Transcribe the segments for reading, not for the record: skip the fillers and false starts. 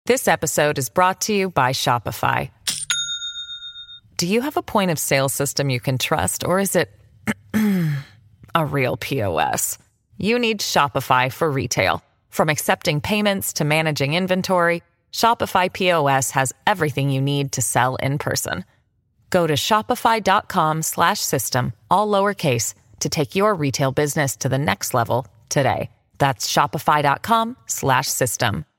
This episode is brought to you by Shopify. Do you have a point of sale system you can trust, or is it a real POS? You need Shopify for retail. From accepting payments to managing inventory, Shopify POS has everything you need to sell in person. Go to shopify.com/system, all lowercase, to take your retail business to the next level today. That's shopify.com/system.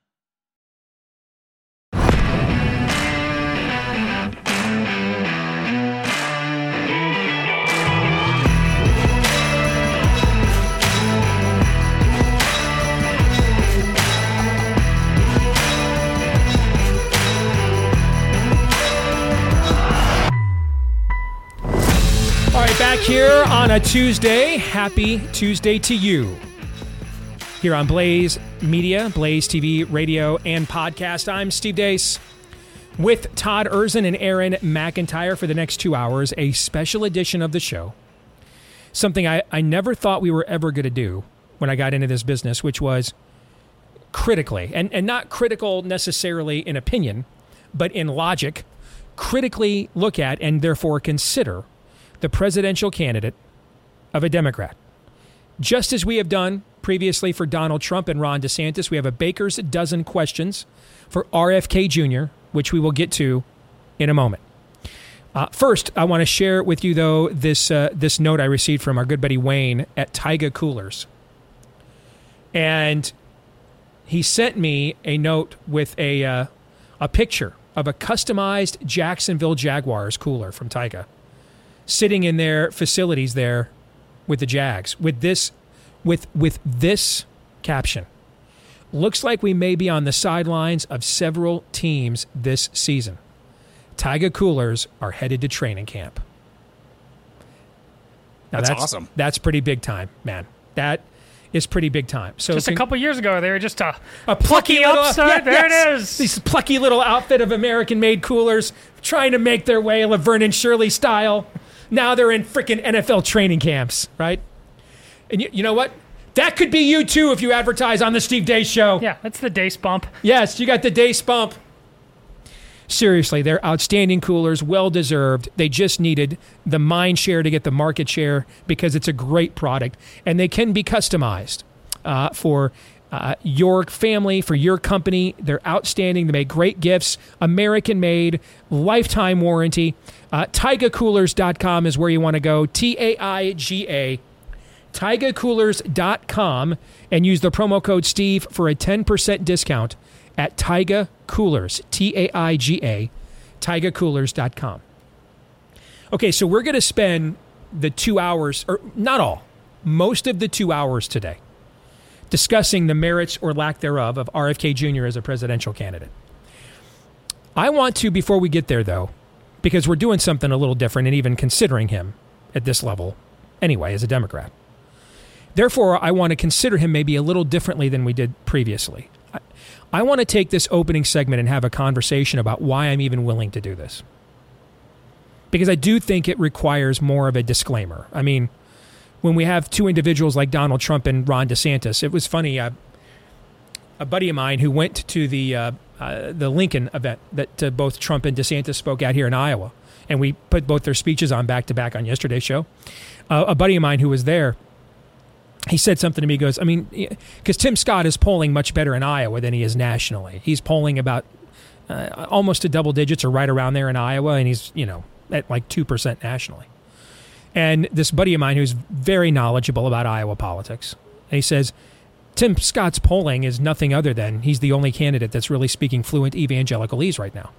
All right, back here on a Tuesday. Happy Tuesday to you. Here on Blaze Media, Blaze TV, radio, and podcast. I'm Steve Deace with Todd Erzin and Aaron McIntyre for the next 2 hours, a special edition of the show. Something I never thought we were ever going to do when I got into this business, which was critically, and not critical necessarily in opinion, but in logic, critically look at and therefore consider the presidential candidate of a Democrat. Just as we have done previously for Donald Trump and Ron DeSantis, we have a baker's dozen questions for RFK Jr., which we will get to in a moment. First, I want to share with you, though, this note I received from our good buddy Wayne at Tyga Coolers. And he sent me a note with a picture of a customized Jacksonville Jaguars cooler from Tyga, sitting in their facilities there with the Jags, with this caption. Looks like we may be on the sidelines of several teams this season. Tyga Coolers are headed to training camp. Now that's awesome. That's pretty big time, man. That is pretty big time. So just a couple years ago, they were just a plucky little upstart. There it is. This plucky little outfit of American-made coolers trying to make their way Laverne and Shirley style. Now they're in freaking NFL training camps, right? And you know what? That could be you, too, if you advertise on the Steve Deace Show. Yeah, that's the Deace bump. Yes, you got the Deace bump. Seriously, they're outstanding coolers, well-deserved. They just needed the mind share to get the market share because it's a great product. And they can be customized for your family, for your company. They're outstanding. They make great gifts. American-made, lifetime warranty. TygaCoolers.com is where you want to go. TAIGA. TygaCoolers.com, and use the promo code Steve for a 10% discount at Tyga Coolers. TAIGA. TygaCoolers.com. Okay, so we're going to spend the 2 hours, or not all, most of the 2 hours today, discussing the merits or lack thereof of RFK Jr. as a presidential candidate. I want to, before we get there, though, because we're doing something a little different and even considering him at this level anyway as a Democrat. Therefore, I want to consider him maybe a little differently than we did previously. I want to take this opening segment and have a conversation about why I'm even willing to do this. Because I do think it requires more of a disclaimer. I mean, when we have two individuals like Donald Trump and Ron DeSantis, it was funny. A buddy of mine who went to the Lincoln event that both Trump and DeSantis spoke at here in Iowa, and we put both their speeches on back-to-back on yesterday's show. A buddy of mine who was there, he said something to me. He goes, I mean, because Tim Scott is polling much better in Iowa than he is nationally. He's polling about almost to double digits or right around there in Iowa, and he's, at like 2% nationally. And this buddy of mine who's very knowledgeable about Iowa politics, and he says, Tim Scott's polling is nothing other than he's the only candidate that's really speaking fluent evangelicalese right now.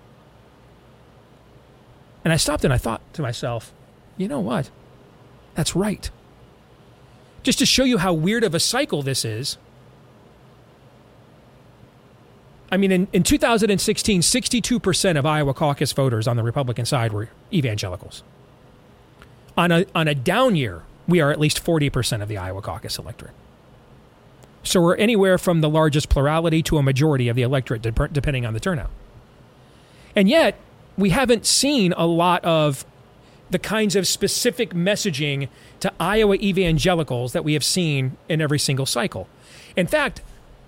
And I stopped and I thought to myself, you know what? That's right. Just to show you how weird of a cycle this is. I mean, in 2016, 62% of Iowa caucus voters on the Republican side were evangelicals. On a down year, we are at least 40% of the Iowa caucus electorate. So we're anywhere from the largest plurality to a majority of the electorate, depending on the turnout. And yet, we haven't seen a lot of the kinds of specific messaging to Iowa evangelicals that we have seen in every single cycle. In fact,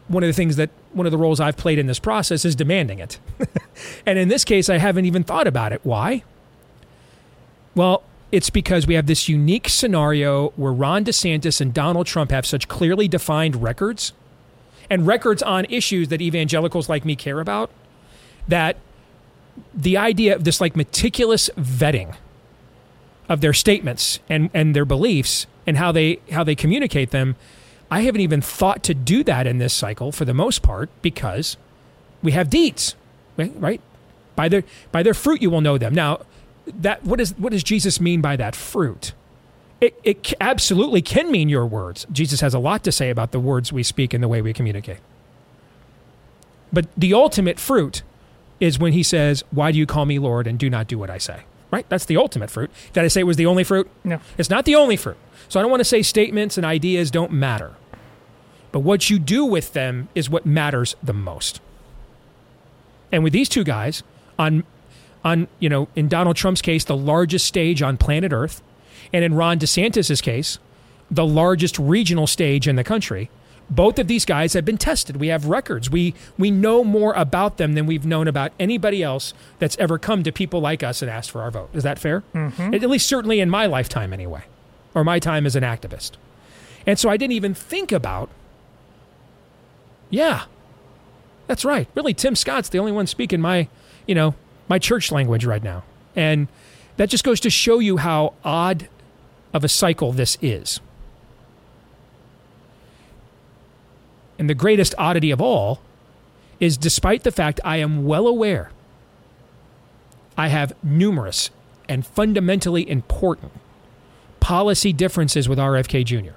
one of the roles I've played in this process is demanding it. And in this case, I haven't even thought about it. Why? Well, it's because we have this unique scenario where Ron DeSantis and Donald Trump have such clearly defined records, and records on issues that evangelicals like me care about, that the idea of this like meticulous vetting of their statements and their beliefs and how they communicate them, I haven't even thought to do that in this cycle for the most part, because we have deeds, right? By their fruit you will know them. Now, what does Jesus mean by that fruit? It absolutely can mean your words. Jesus has a lot to say about the words we speak and the way we communicate. But the ultimate fruit is when he says, "Why do you call me Lord and do not do what I say?" Right? That's the ultimate fruit. Did I say it was the only fruit? No. It's not the only fruit. So I don't want to say statements and ideas don't matter. But what you do with them is what matters the most. And with these two guys, in Donald Trump's case, the largest stage on planet Earth, and in Ron DeSantis' case, the largest regional stage in the country, both of these guys have been tested. We have records. We know more about them than we've known about anybody else that's ever come to people like us and asked for our vote. Is that fair? Mm-hmm. At least certainly in my lifetime anyway, or my time as an activist. And so I didn't even think about, yeah, that's right. Really, Tim Scott's the only one speaking my church language right now. And that just goes to show you how odd of a cycle this is. And the greatest oddity of all is, despite the fact I am well aware I have numerous and fundamentally important policy differences with RFK Jr.,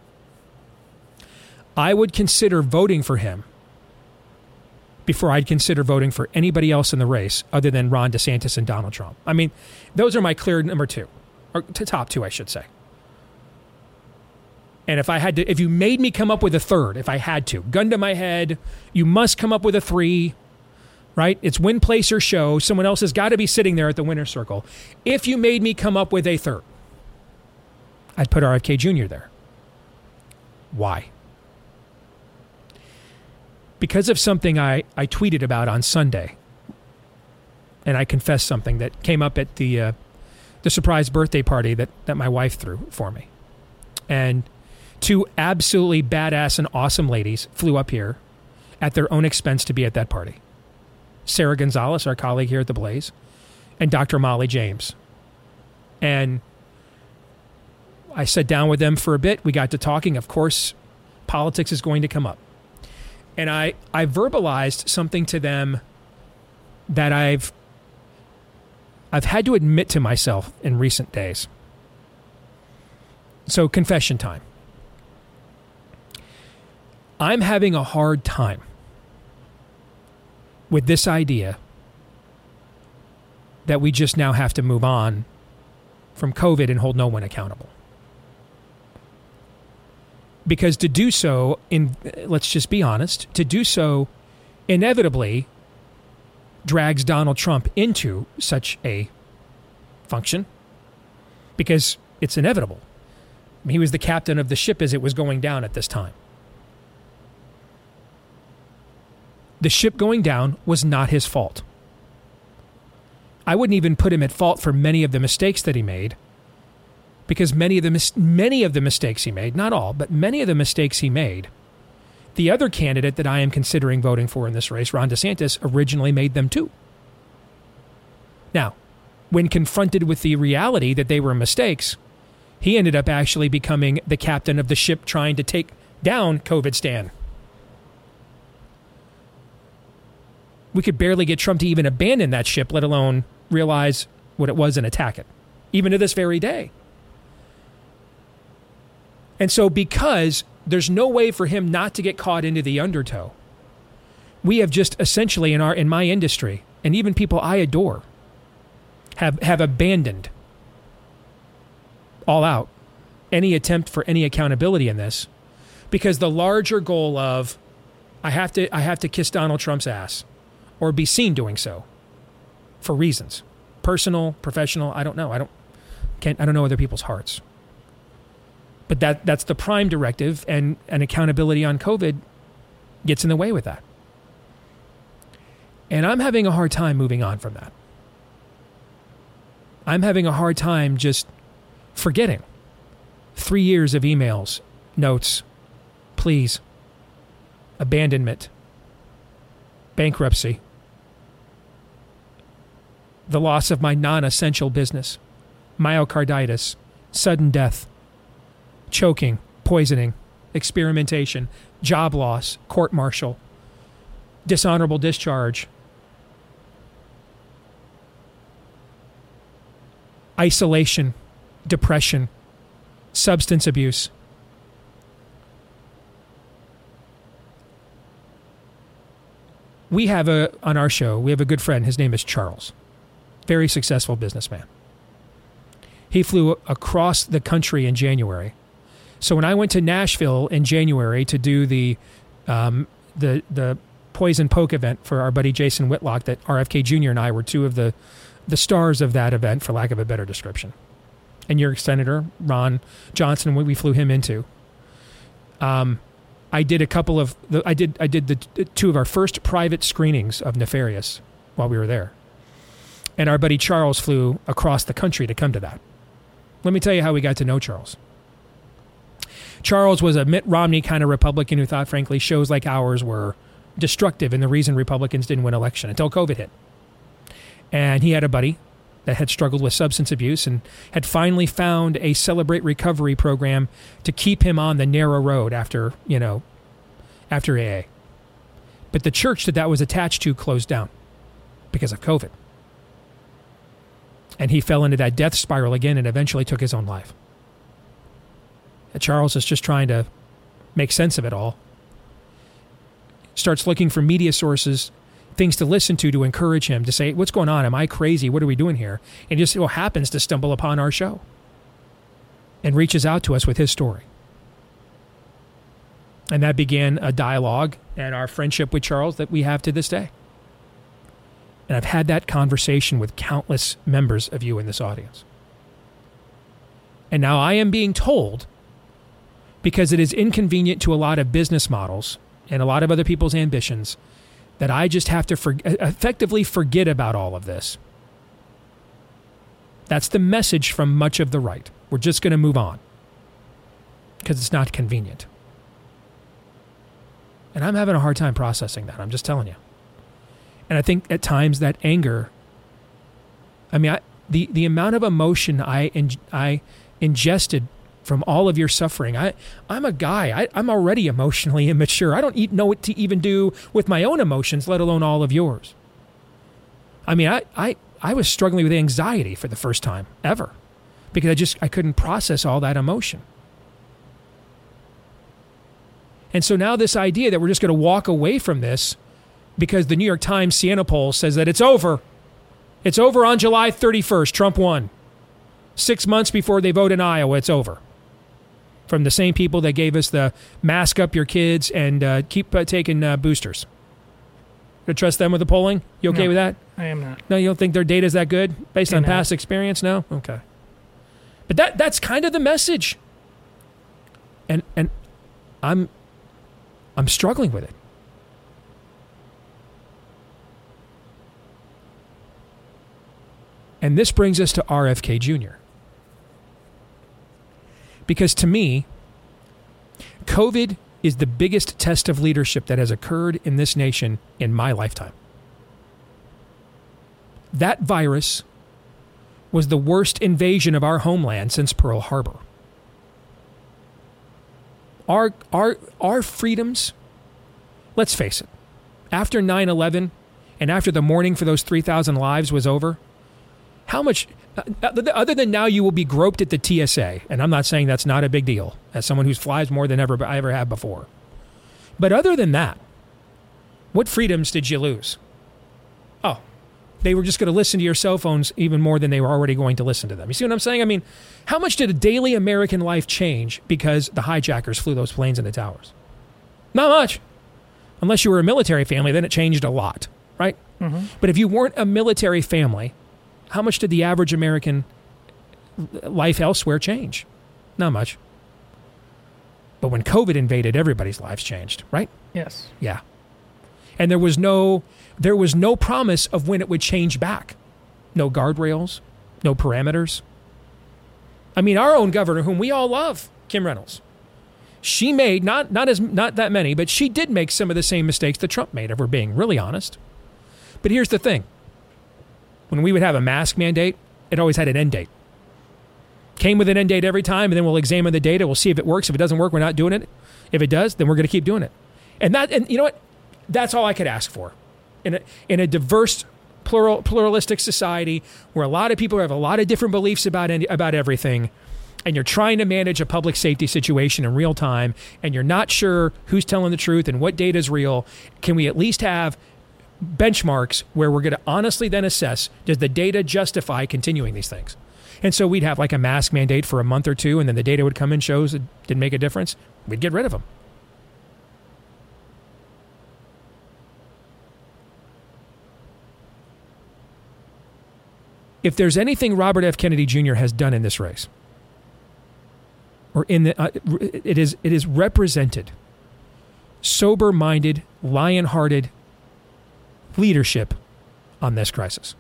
I would consider voting for him before I'd consider voting for anybody else in the race other than Ron DeSantis and Donald Trump. I mean, those are my clear number two, or top two, I should say. And if you made me come up with a third, if I had to, gun to my head, you must come up with a three, right? It's win, place, or show. Someone else has got to be sitting there at the winner's circle. If you made me come up with a third, I'd put RFK Jr. there. Why? Because of something I tweeted about on Sunday. And I confess something that came up at the surprise birthday party that my wife threw for me. And two absolutely badass and awesome ladies flew up here at their own expense to be at that party. Sarah Gonzalez, our colleague here at The Blaze, and Dr. Molly James. And I sat down with them for a bit. We got to talking. Of course, politics is going to come up. And I verbalized something to them that I've had to admit to myself in recent days. So, confession time. I'm having a hard time with this idea that we just now have to move on from COVID and hold no one accountable. Because to do so, let's just be honest, to do so inevitably drags Donald Trump into such a function, because it's inevitable. He was the captain of the ship as it was going down at this time. The ship going down was not his fault. I wouldn't even put him at fault for many of the mistakes that he made, because many of the mistakes he made, not all, but many of the mistakes he made, the other candidate that I am considering voting for in this race, Ron DeSantis, originally made them too. Now, when confronted with the reality that they were mistakes, he ended up actually becoming the captain of the ship trying to take down COVID-Stan. We could barely get Trump to even abandon that ship, let alone realize what it was and attack it, even to this very day. And so, because there's no way for him not to get caught into the undertow, we have just essentially in my industry, and even people I adore, have abandoned all out any attempt for any accountability in this, because the larger goal of I have to kiss Donald Trump's ass or be seen doing so for reasons, personal, professional, I don't know. I don't know other people's hearts. But that's the prime directive, and accountability on COVID gets in the way with that. And I'm having a hard time moving on from that. I'm having a hard time just forgetting 3 years of emails, notes, pleas, abandonment, bankruptcy, the loss of my non-essential business, myocarditis, sudden death, choking, poisoning, experimentation, job loss, court-martial, dishonorable discharge, isolation, depression, substance abuse. We have on our show, we have a good friend. His name is Charles. Very successful businessman. He flew across the country in January. So when I went to Nashville in January to do the Poison Poke event for our buddy Jason Whitlock, that RFK Jr. and I were two of the stars of that event, for lack of a better description. And your Senator Ron Johnson, we flew him into. I did the two of our first private screenings of Nefarious while we were there. And our buddy Charles flew across the country to come to that. Let me tell you how we got to know Charles. Charles was a Mitt Romney kind of Republican who thought, frankly, shows like ours were destructive and the reason Republicans didn't win election until COVID hit. And he had a buddy that had struggled with substance abuse and had finally found a Celebrate Recovery program to keep him on the narrow road after AA. But the church that was attached to closed down because of COVID. And he fell into that death spiral again and eventually took his own life. And Charles is just trying to make sense of it all. Starts looking for media sources, things to listen to encourage him, to say, what's going on? Am I crazy? What are we doing here? And just happens to stumble upon our show and reaches out to us with his story. And that began a dialogue and our friendship with Charles that we have to this day. And I've had that conversation with countless members of you in this audience. And now I am being told, because it is inconvenient to a lot of business models and a lot of other people's ambitions, that I just have to effectively forget about all of this. That's the message from much of the right. We're just going to move on because it's not convenient. And I'm having a hard time processing that. I'm just telling you. And I think at times that anger, the amount of emotion I ingested from all of your suffering. I'm a guy. I'm already emotionally immature. I don't know what to even do with my own emotions, let alone all of yours. I was struggling with anxiety for the first time ever because I couldn't process all that emotion. And so now this idea that we're just going to walk away from this because the New York Times Siena poll says that it's over. It's over on July 31st. Trump won. 6 months before they vote in Iowa, it's over. From the same people that gave us the mask up your kids and keep taking boosters. You trust them with the polling? You okay with that? I am not. No, you don't think their data is that good based on past experience? No? Okay. But that's kind of the message. And I'm struggling with it. And this brings us to RFK Jr. Because to me, COVID is the biggest test of leadership that has occurred in this nation in my lifetime. That virus was the worst invasion of our homeland since Pearl Harbor. Our freedoms, let's face it, after 9/11 and after the mourning for those 3,000 lives was over, how much, other than now you will be groped at the TSA, and I'm not saying that's not a big deal, as someone who flies more than I ever have before. But other than that, what freedoms did you lose? Oh, they were just going to listen to your cell phones even more than they were already going to listen to them. You see what I'm saying? How much did a daily American life change because the hijackers flew those planes into towers? Not much. Unless you were a military family, then it changed a lot, right? Mm-hmm. But if you weren't a military family, how much did the average American life elsewhere change? Not much. But when COVID invaded, everybody's lives changed, right? Yes. Yeah. And there was no promise of when it would change back. No guardrails, no parameters. I mean, our own governor, whom we all love, Kim Reynolds, she made not that many, but she did make some of the same mistakes that Trump made, if we're being really honest. But here's the thing. When we would have a mask mandate, it always had an end date. Came with an end date every time, and then we'll examine the data. We'll see if it works. If it doesn't work, we're not doing it. If it does, then we're going to keep doing it. And you know what? That's all I could ask for. In a diverse, pluralistic society where a lot of people have a lot of different beliefs about everything, and you're trying to manage a public safety situation in real time, and you're not sure who's telling the truth and what data is real, can we at least have benchmarks where we're going to honestly then assess, does the data justify continuing these things? And so we'd have like a mask mandate for a month or two, and then the data would come and shows it didn't make a difference. We'd get rid of them. If there's anything Robert F. Kennedy Jr. has done in this race, or it is represented sober-minded, lion-hearted leadership on this crisis.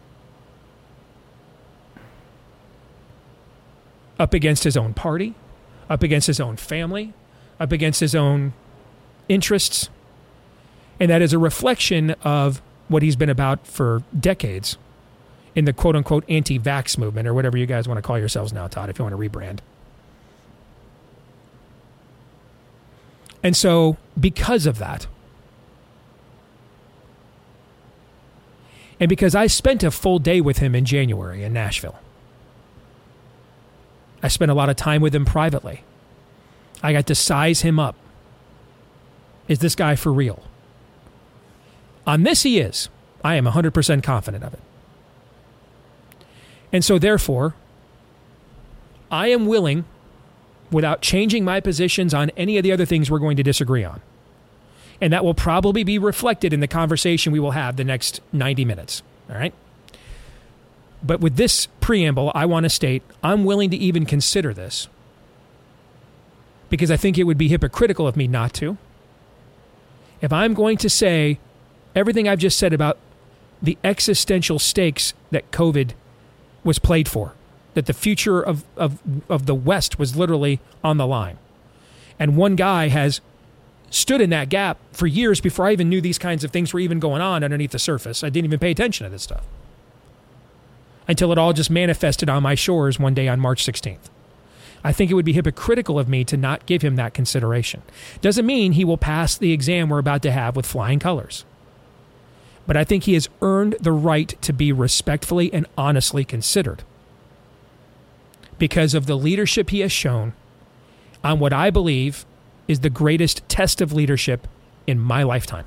Up against his own party, up against his own family, up against his own interests. And that is a reflection of what he's been about for decades in the quote-unquote anti-vax movement, or whatever you guys want to call yourselves now, Todd, if you want to rebrand. And so, because of that, and because I spent a full day with him in January in Nashville, I spent a lot of time with him privately. I got to size him up. Is this guy for real? On this he is. I am 100% confident of it. And so therefore, I am willing, without changing my positions on any of the other things we're going to disagree on, and that will probably be reflected in the conversation we will have the next 90 minutes. All right? But with this preamble, I want to state I'm willing to even consider this, because I think it would be hypocritical of me not to. If I'm going to say everything I've just said about the existential stakes that COVID was played for, that the future of the West was literally on the line, and one guy has stood in that gap for years before I even knew these kinds of things were even going on underneath the surface. I didn't even pay attention to this stuff until it all just manifested on my shores one day on March 16th. I think it would be hypocritical of me to not give him that consideration. Doesn't mean he will pass the exam we're about to have with flying colors. But I think he has earned the right to be respectfully and honestly considered because of the leadership he has shown on what I believe is the greatest test of leadership in my lifetime.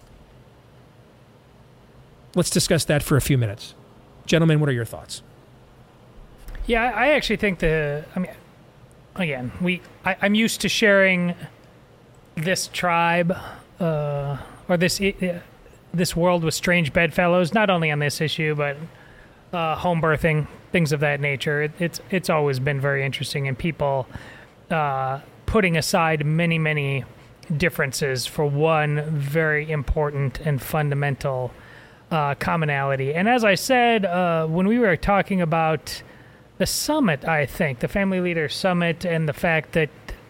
Let's discuss that for a few minutes. Gentlemen, what are your thoughts? Yeah, I actually think I'm used to sharing this tribe or this world with strange bedfellows, not only on this issue, but home birthing, things of that nature. It's always been very interesting, and people putting aside many, many differences for one very important and fundamental commonality. And as I said, when we were talking about the summit, I think, the Family Leader Summit, and the fact that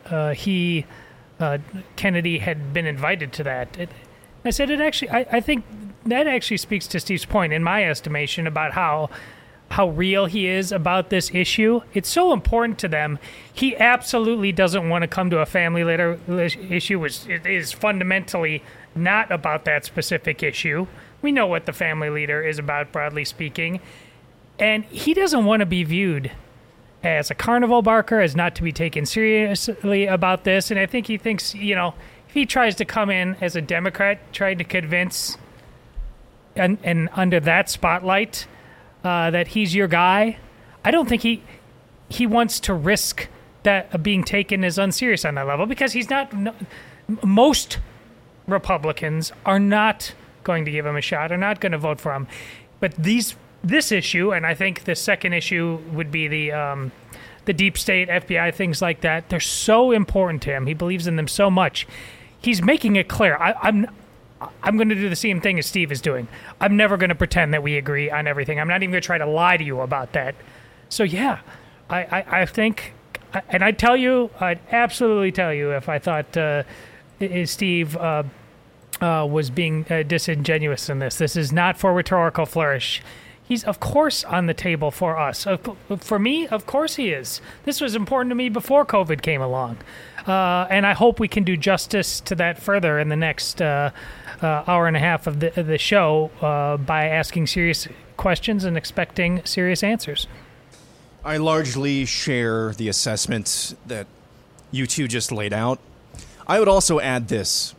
Kennedy had been invited to that, I said I think that actually speaks to Steve's point, in my estimation, about how real he is about this issue. It's so important to them. He absolutely doesn't want to come to a family leader issue, which is fundamentally not about that specific issue. We know what the family leader is about, broadly speaking. And he doesn't want to be viewed as a carnival barker, as not to be taken seriously about this. And I think he thinks, if he tries to come in as a Democrat, trying to convince, and under that spotlight, that he's your guy, I don't think he wants to risk that being taken as unserious on that level, because he's not. Most Republicans are not going to give him a shot, are not going to vote for him. But this issue, and I think the second issue would be the the deep state, FBI, things like that. They're so important to him. He believes in them so much. He's making it clear. I'm going to do the same thing as Steve is doing. I'm never going to pretend that we agree on everything. I'm not even going to try to lie to you about that. So, yeah, I think, and I'd absolutely tell you if I thought Steve was being disingenuous in this. This is not for rhetorical flourish. He's, of course, on the table for us. For me, of course he is. This was important to me before COVID came along. And I hope we can do justice to that further in the next hour and a half of the show by asking serious questions and expecting serious answers. I largely share the assessment that you two just laid out. I would also add this.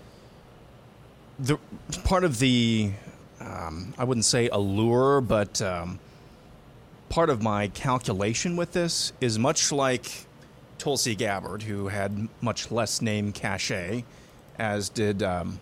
The part of the, I wouldn't say allure, but part of my calculation with this is much like Tulsi Gabbard, who had much less name cachet, as does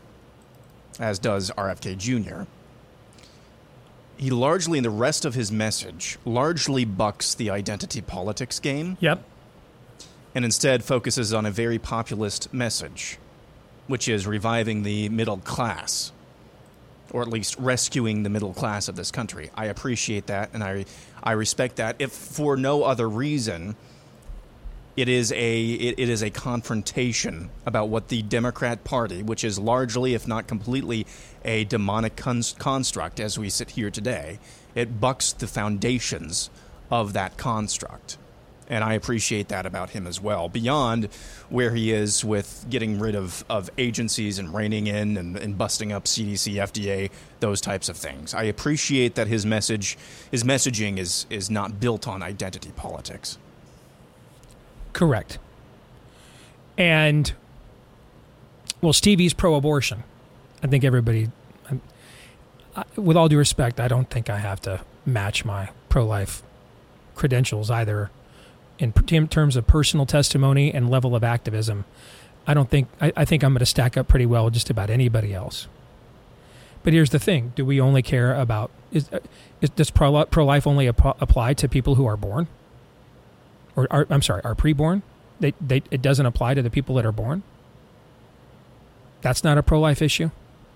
RFK Jr. He largely, in the rest of his message, largely bucks the identity politics game. Yep. And instead focuses on a very populist message, which is reviving the middle class, or at least rescuing the middle class of this country. I appreciate that, and I respect that. If for no other reason, it is a confrontation about what the Democrat Party, which is largely, if not completely, a demonic construct as we sit here today, it bucks the foundations of that construct. And I appreciate that about him as well, beyond where he is with getting rid of agencies and reining in and busting up CDC, FDA, those types of things. I appreciate that his messaging is not built on identity politics. Correct. And, well, Stevie's pro-abortion. I think everybody, with all due respect, I don't think I have to match my pro-life credentials either in terms of personal testimony and level of activism. I think I'm going to stack up pretty well with just about anybody else. But here's the thing. Do we only care about, does pro-life only apply to people who are born? Or are preborn? It doesn't apply to the people that are born? That's not a pro-life issue?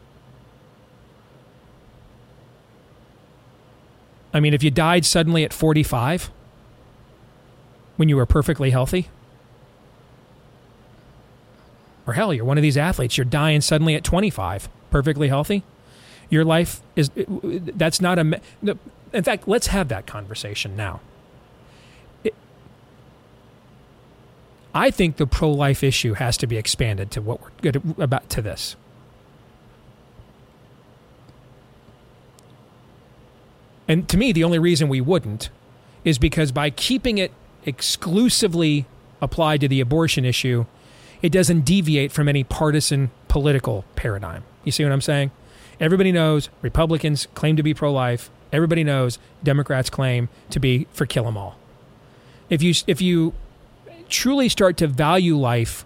I mean, if you died suddenly at 45 when you were perfectly healthy, or hell, you're one of these athletes, you're dying suddenly at 25, perfectly healthy, your life is, that's not a, in fact, let's have that conversation now. I think the pro-life issue has to be expanded to what we're good about to this. And to me, the only reason we wouldn't is because by keeping it exclusively applied to the abortion issue, it doesn't deviate from any partisan political paradigm. You see what I'm saying? Everybody knows Republicans claim to be pro-life. Everybody knows Democrats claim to be for kill 'em all. If you truly start to value life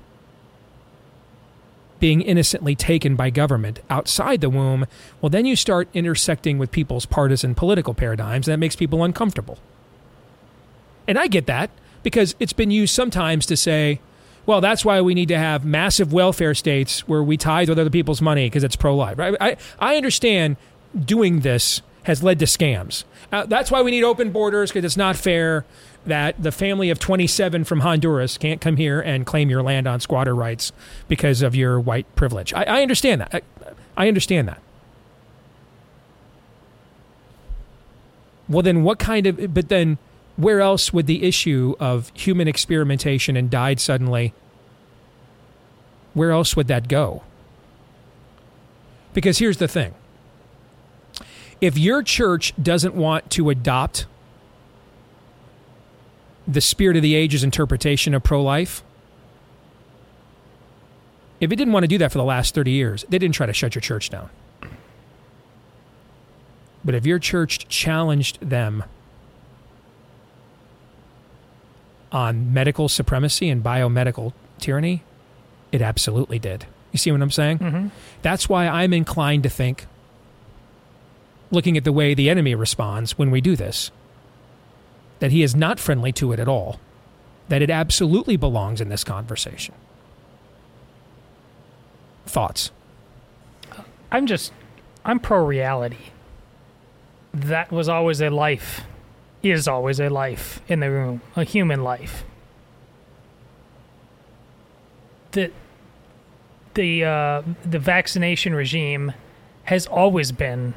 being innocently taken by government outside the womb, well, then you start intersecting with people's partisan political paradigms, and that makes people uncomfortable. And I get that, because it's been used sometimes to say, well, that's why we need to have massive welfare states where we tithe with other people's money because it's pro-life. I understand doing this has led to scams. That's why we need open borders, because it's not fair that the family of 27 from Honduras can't come here and claim your land on squatter rights because of your white privilege. I understand that. I understand that. Well, then but then where else would the issue of human experimentation and died suddenly, where else would that go? Because here's the thing. If your church doesn't want to adopt the spirit of the age's interpretation of pro-life, if it didn't want to do that for the last 30 years, they didn't try to shut your church down. But if your church challenged them on medical supremacy and biomedical tyranny, it absolutely did. You see what I'm saying? Mm-hmm. That's why I'm inclined to think, looking at the way the enemy responds when we do this, that he is not friendly to it at all, that it absolutely belongs in this conversation. Thoughts? I'm pro-reality. That was always a life, is always a life in the room, a human life. The vaccination regime has always been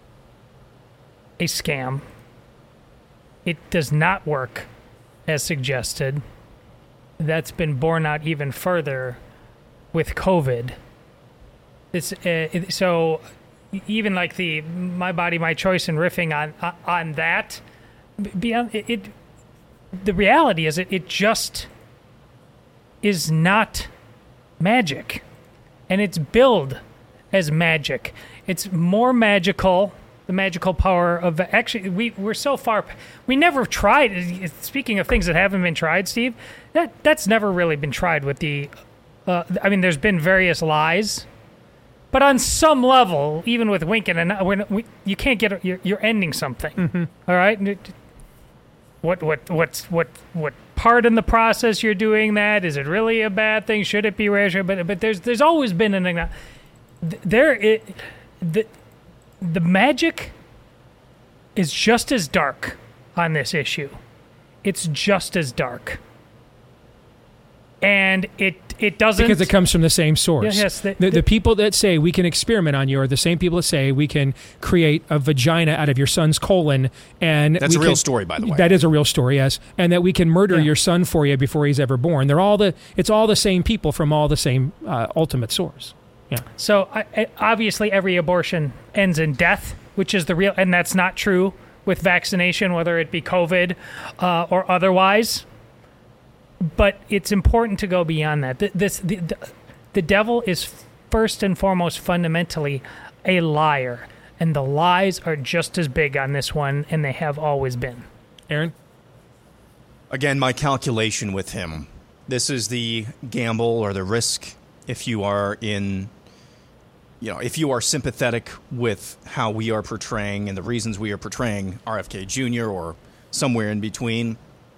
a scam. It does not work as suggested. That's been borne out even further with COVID. It's so even like the "My Body, My Choice" and riffing on that. Beyond it, the reality is it just is not magic, and it's billed as magic. It's more magical. The magical power of actually, we're so far. We never tried. Speaking of things that haven't been tried, Steve, that's never really been tried with the. I mean, there's been various lies, but on some level, even with winking and you can't get. You're ending something. Mm-hmm. All right. What part in the process you're doing that? Is it really a bad thing? Should it be rare? But there's always been the magic is just as dark on this issue. It's just as dark. And it doesn't... Because it comes from the same source. Yes, the people that say we can experiment on you are the same people that say we can create a vagina out of your son's colon. And that's a real story, by the way. That is a real story, yes. And that we can murder your son for you before he's ever born. It's all the same people from all the same ultimate source. Yeah. So obviously every abortion ends in death, which is the real... And that's not true with vaccination, whether it be COVID or otherwise. But it's important to go beyond that. The devil is first and foremost fundamentally a liar, and the lies are just as big on this one, and they have always been. Aaron? Again, my calculation with him. This is the gamble or the risk if you are if you are sympathetic with how we are portraying and the reasons we are portraying RFK Jr. or somewhere in between.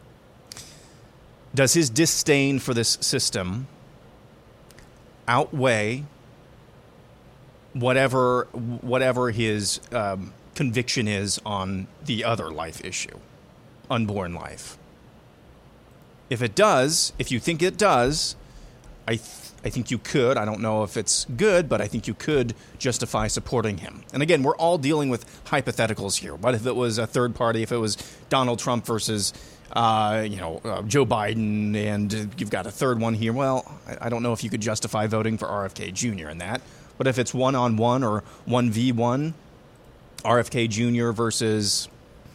Does his disdain for this system outweigh whatever his conviction is on the other life issue, unborn life? If it does, if you think it does, I think you could. I don't know if it's good, but I think you could justify supporting him. And again, we're all dealing with hypotheticals here. What if it was a third party? If it was Donald Trump versus Joe Biden, and you've got a third one here. Well, I don't know if you could justify voting for RFK Jr. in that. But if it's 1-on-1 or 1v1, RFK Jr. versus,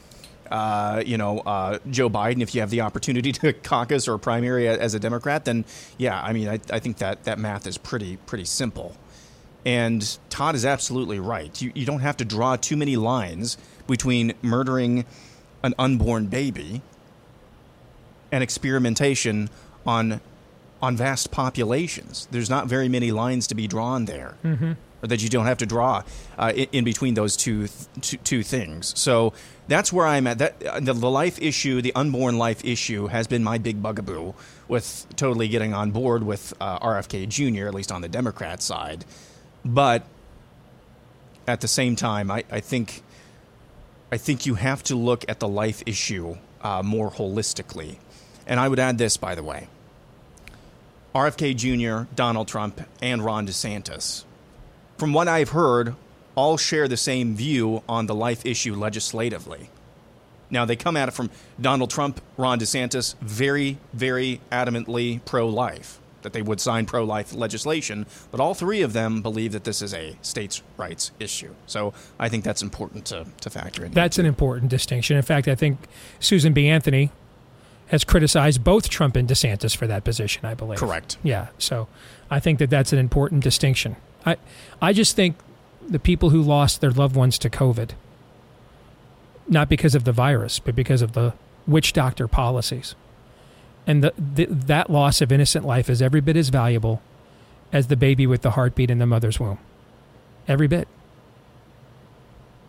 Joe Biden, if you have the opportunity to caucus or primary as a Democrat, then, yeah, I mean, I think that math is pretty simple. And Todd is absolutely right. You don't have to draw too many lines between murdering an unborn baby and experimentation on vast populations. There's not very many lines to be drawn there, or that you don't have to draw in between those two things. So that's where I'm at. That the life issue, the unborn life issue, has been my big bugaboo with totally getting on board with RFK Jr., at least on the Democrat side. But at the same time, I think you have to look at the life issue more holistically. And I would add this, by the way. RFK Jr., Donald Trump, and Ron DeSantis, from what I've heard, all share the same view on the life issue legislatively. Now, they come at it from Donald Trump, Ron DeSantis, very, very adamantly pro-life, that they would sign pro-life legislation. But all three of them believe that this is a states' rights issue. So I think that's important to factor in. That's an important distinction. In fact, I think Susan B. Anthony has criticized both Trump and DeSantis for that position, I believe. Correct. Yeah, so I think that's an important distinction. I just think the people who lost their loved ones to COVID, not because of the virus, but because of the witch doctor policies, and that loss of innocent life is every bit as valuable as the baby with the heartbeat in the mother's womb. Every bit.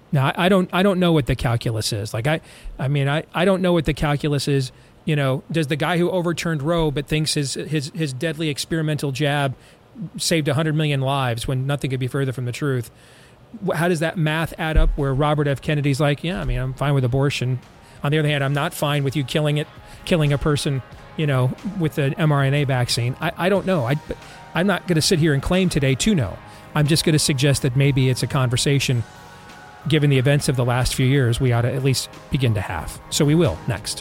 Now, I don't know what the calculus is. Like I don't know what the calculus is. You know, does the guy who overturned Roe but thinks his deadly experimental jab saved 100 million lives when nothing could be further from the truth? How does that math add up where Robert F. Kennedy's like, yeah, I mean, I'm fine with abortion. On the other hand, I'm not fine with you killing a person, you know, with an mRNA vaccine. I don't know. I'm not going to sit here and claim today to know. I'm just going to suggest that maybe it's a conversation, given the events of the last few years, we ought to at least begin to have. So we will next.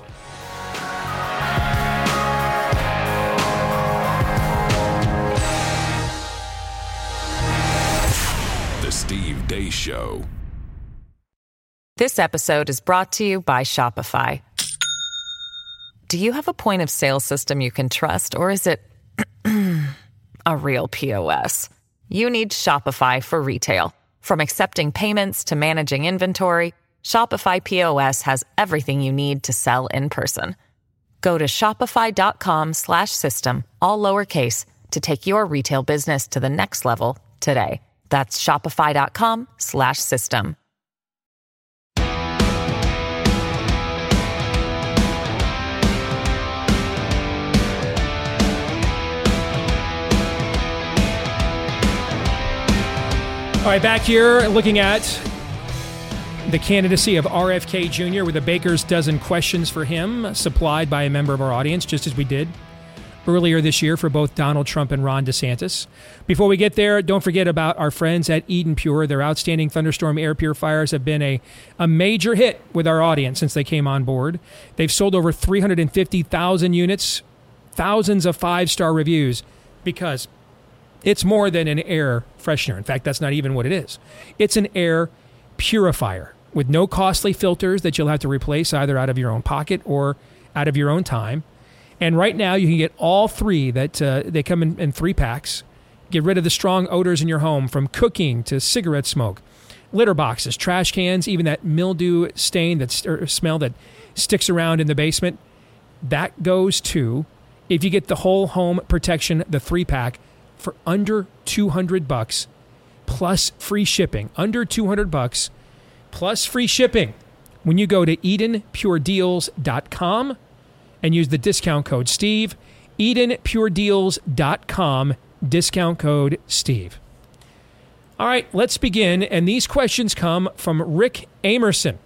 The Steve Deace Show. This episode is brought to you by Shopify. Do you have a point of sale system you can trust, or is it a real POS? You need Shopify for retail. From accepting payments to managing inventory, Shopify POS has everything you need to sell in person. Go to shopify.com/system, all lowercase, to take your retail business to the next level today. That's shopify.com/system. All right, back here looking at the candidacy of RFK Jr. with a baker's dozen questions for him supplied by a member of our audience, just as we did earlier this year for both Donald Trump and Ron DeSantis. Before we get there, don't forget about our friends at Eden Pure. Their outstanding Thunderstorm air purifiers have been a major hit with our audience since they came on board. They've sold over 350,000 units, thousands of five-star reviews, because it's more than an air freshener. In fact, that's not even what it is. It's an air purifier with no costly filters that you'll have to replace either out of your own pocket or out of your own time. And right now, you can get all three. That they come in 3 packs. Get rid of the strong odors in your home, from cooking to cigarette smoke, litter boxes, trash cans, even that mildew stain or smell that sticks around in the basement. That goes to, if you get the whole home protection, the 3-pack, for under $200 plus free shipping. Under $200 plus free shipping when you go to EdenPureDeals.com and use the discount code Steve. EdenPureDeals.com, discount code Steve. All right, let's begin. And these questions come from Rick Amerson.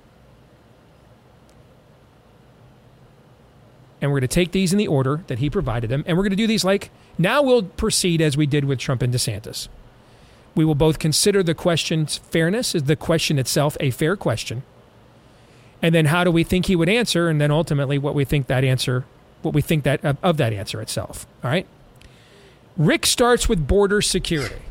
And we're going to take these in the order that he provided them. And we're going to do these now we'll proceed as we did with Trump and DeSantis. We will both consider the question's fairness. Is the question itself a fair question? And then how do we think he would answer? And then ultimately what we think that answer itself. All right? Rick starts with border security.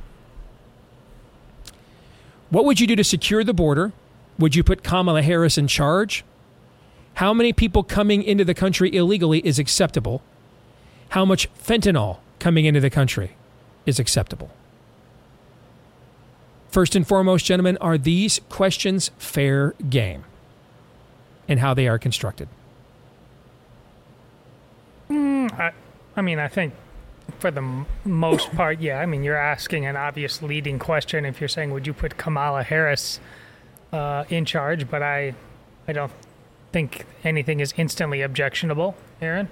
What would you do to secure the border? Would you put Kamala Harris in charge? How many people coming into the country illegally is acceptable? How much fentanyl coming into the country is acceptable? First and foremost, gentlemen, are these questions fair game and how they are constructed? I think for the most part, yeah. I mean, you're asking an obvious leading question if you're saying, would you put Kamala Harris in charge? But I don't think anything is instantly objectionable. Aaron?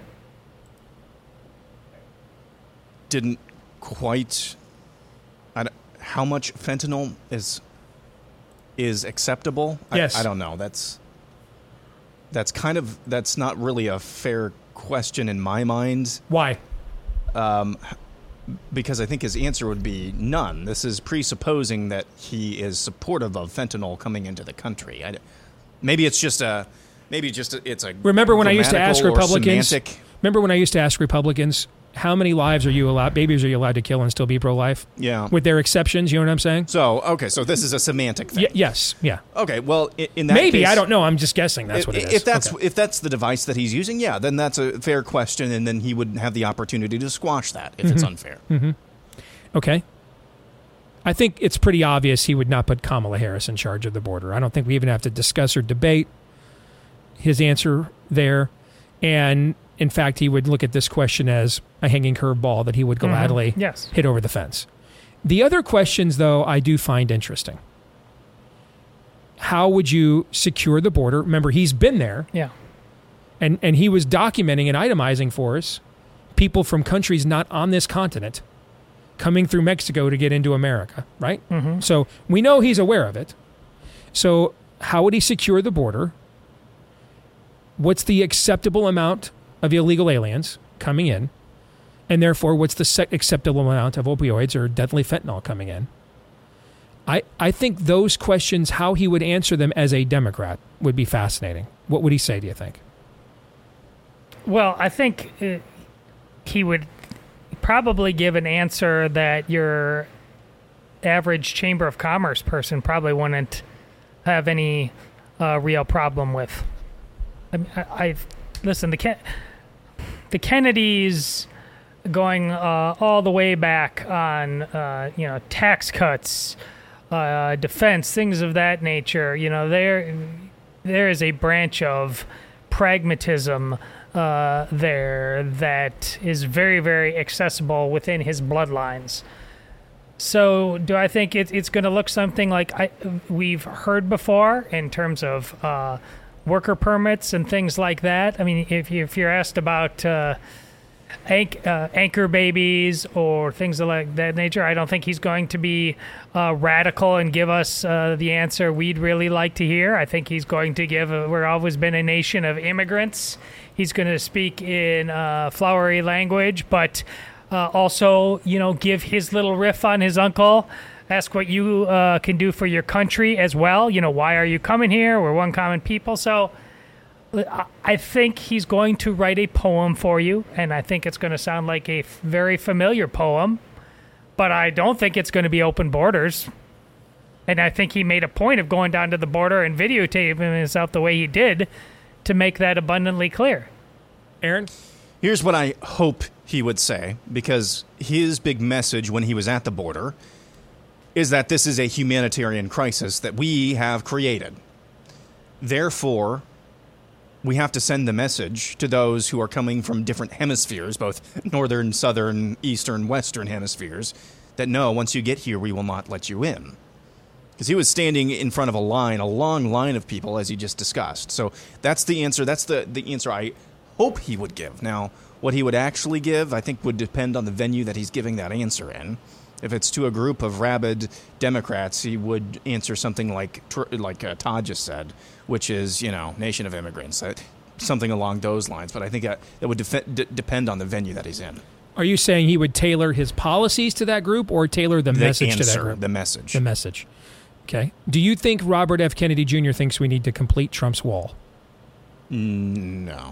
Didn't quite... how much fentanyl is acceptable? Yes. I don't know. That's not really a fair question in my mind. Why? Because I think his answer would be none. This is presupposing that he is supportive of fentanyl coming into the country. It's a Remember when I used to ask Republicans? Semantic. Remember when I used to ask Republicans, how many babies are you allowed to kill and still be pro-life? Yeah. With their exceptions, you know what I'm saying? So this is a semantic thing. Yes. Yeah. Okay. Well, in that maybe case, I don't know. I'm just guessing. That's what it is. If that's the device that he's using, yeah, then that's a fair question, and then he would have the opportunity to squash that if it's unfair. Mm-hmm. Okay. I think it's pretty obvious he would not put Kamala Harris in charge of the border. I don't think we even have to discuss or debate his answer there. And in fact, he would look at this question as a hanging curveball that he would gladly hit over the fence. The other questions, though, I do find interesting. how would you secure the border? Remember, he's been there. Yeah. And he was documenting and itemizing for us people from countries not on this continent coming through Mexico to get into America, right? Mm-hmm. So we know he's aware of it. So how would he secure the border? What's the acceptable amount of illegal aliens coming in? And therefore, what's the acceptable amount of opioids or deadly fentanyl coming in? I think those questions, how he would answer them as a Democrat, would be fascinating. What would he say, do you think? Well, I think he would probably give an answer that your average Chamber of Commerce person probably wouldn't have any real problem with. I mean, listen, the Kennedys going all the way back on tax cuts, defense, things of that nature. There is a branch of pragmatism there that is very, very accessible within his bloodlines. So do I think it's going to look something like we've heard before in terms of worker permits and things like that? I mean, if you're asked about anchor babies or things of like that nature, I don't think he's going to be radical and give us the answer we'd really like to hear. I think he's going to give we've always been a nation of immigrants. He's going to speak in flowery language, but also, give his little riff on his uncle. Ask what you can do for your country as well. Why are you coming here? We're one common people. So I think he's going to write a poem for you, and I think it's going to sound like a very familiar poem, but I don't think it's going to be open borders. And I think he made a point of going down to the border and videotaping himself the way he did to make that abundantly clear. Aaron? Here's what I hope he would say, because his big message when he was at the border is that this is a humanitarian crisis that we have created. Therefore, we have to send the message to those who are coming from different hemispheres, both northern, southern, eastern, western hemispheres, that no, once you get here, we will not let you in. Because he was standing in front of a long line of people, as he just discussed. So that's the answer. That's the answer I hope he would give. Now, what he would actually give, I think, would depend on the venue that he's giving that answer in. If it's to a group of rabid Democrats, he would answer something like Todd just said, which is, nation of immigrants, something along those lines. But I think that would depend on the venue that he's in. Are you saying he would tailor his policies to that group or tailor the message answer, to that group? The message. The message. Okay. Do you think Robert F. Kennedy Jr. thinks we need to complete Trump's wall? No.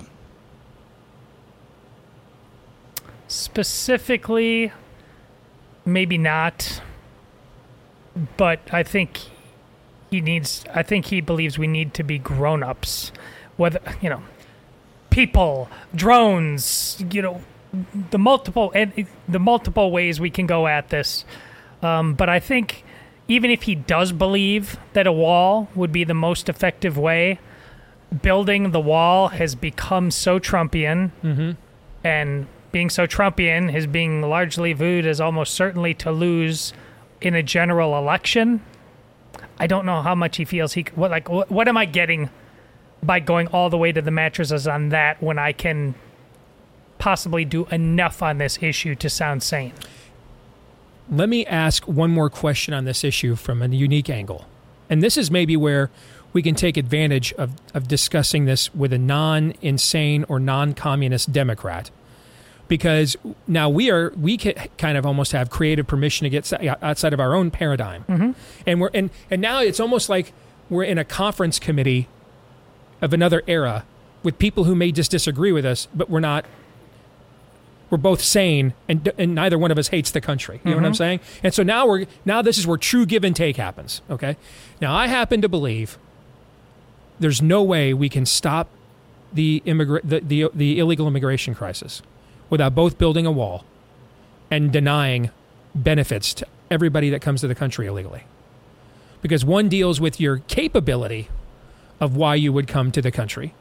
Specifically, maybe not. But I think he believes we need to be grown-ups. Whether, people, drones, the multiple ways we can go at this. But I think even if he does believe that a wall would be the most effective way, building the wall has become so Trumpian, and being so Trumpian is being largely viewed as almost certainly to lose in a general election. I don't know how much he feels what am I getting by going all the way to the mattresses on that when I can possibly do enough on this issue to sound sane? Let me ask one more question on this issue from a unique angle. And this is maybe where we can take advantage of discussing this with a non-insane or non-communist Democrat. Because now we can kind of almost have creative permission to get outside of our own paradigm. And and now it's almost like we're in a conference committee of another era with people who may just disagree with us, but we're not. We're both sane, and neither one of us hates the country. You know what I'm saying? And so now this is where true give and take happens. Okay. Now I happen to believe there's no way we can stop the illegal immigration crisis without both building a wall and denying benefits to everybody that comes to the country illegally. Because one deals with your capability of why you would come to the country,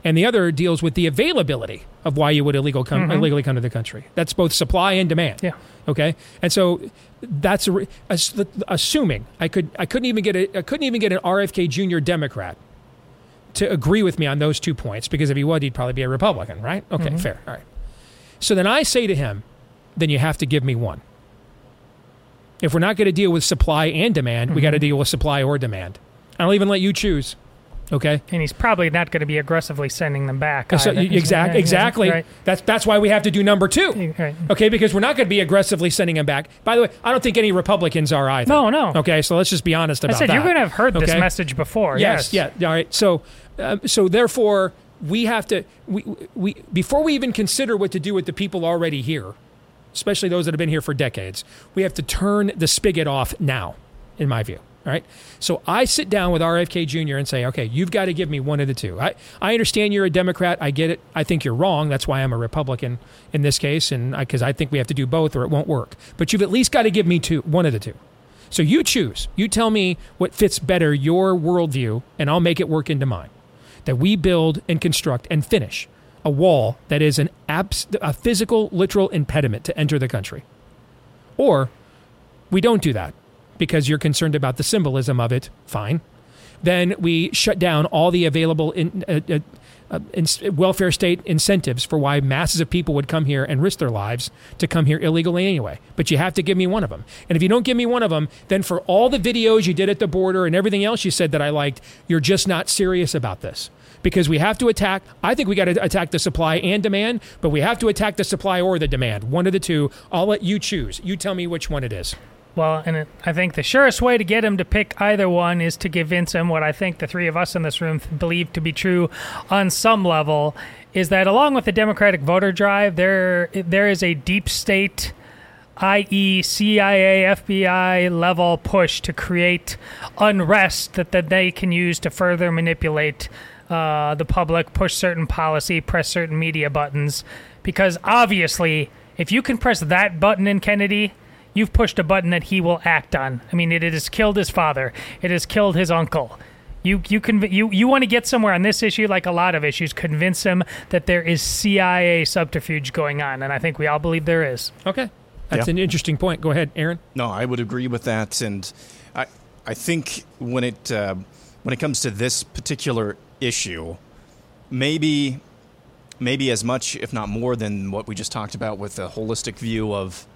and the other deals with the availability of why you would illegally come to the country. That's both supply and demand. Yeah. Okay, and so that's assuming I couldn't even get an RFK Jr. Democrat to agree with me on those 2 points, because if he would, he'd probably be a Republican, right? Okay, fair. All right. So then I say to him, then you have to give me one. If we're not going to deal with supply and demand, we got to deal with supply or demand. I'll even let you choose. Okay. And he's probably not going to be aggressively sending them back. So, exactly. Right. That's why we have to do number 2. Right. Okay, because we're not going to be aggressively sending them back. By the way, I don't think any Republicans are either. No. Okay, so let's just be honest about that. I said you're going to have heard this message before. Yes. Yeah. All right. So therefore, we have to we before we even consider what to do with the people already here, especially those that have been here for decades, we have to turn the spigot off now, in my view. All right. So I sit down with RFK Jr. and say, okay, you've got to give me one of the two. I understand you're a Democrat. I get it. I think you're wrong. That's why I'm a Republican in this case, and because I think we have to do both or it won't work. But you've at least got to give me one of the two. So you choose. You tell me what fits better your worldview, and I'll make it work into mine. That we build and construct and finish a wall that is a physical, literal impediment to enter the country. Or we don't do that because you're concerned about the symbolism of it, fine. Then we shut down all the available welfare state incentives for why masses of people would come here and risk their lives to come here illegally anyway. But you have to give me one of them. And if you don't give me one of them, then for all the videos you did at the border and everything else you said that I liked, you're just not serious about this. Because we have to attack, I think we got to attack the supply and demand, but we have to attack the supply or the demand. One of the two. I'll let you choose. You tell me which one it is. Well, and I think the surest way to get him to pick either one is to convince him what I think the three of us in this room believe to be true on some level, is that along with the Democratic voter drive, there is a deep state, i.e. CIA, FBI level push to create unrest that they can use to further manipulate the public, push certain policy, press certain media buttons. Because obviously, if you can press that button in Kennedy, you've pushed a button that he will act on. I mean, it has killed his father. It has killed his uncle. You want to get somewhere on this issue, like a lot of issues, convince him that there is CIA subterfuge going on, and I think we all believe there is. Okay. That's an interesting point. Go ahead, Aaron. No, I would agree with that, and I think when it comes to this particular issue, maybe as much, if not more, than what we just talked about with the holistic view of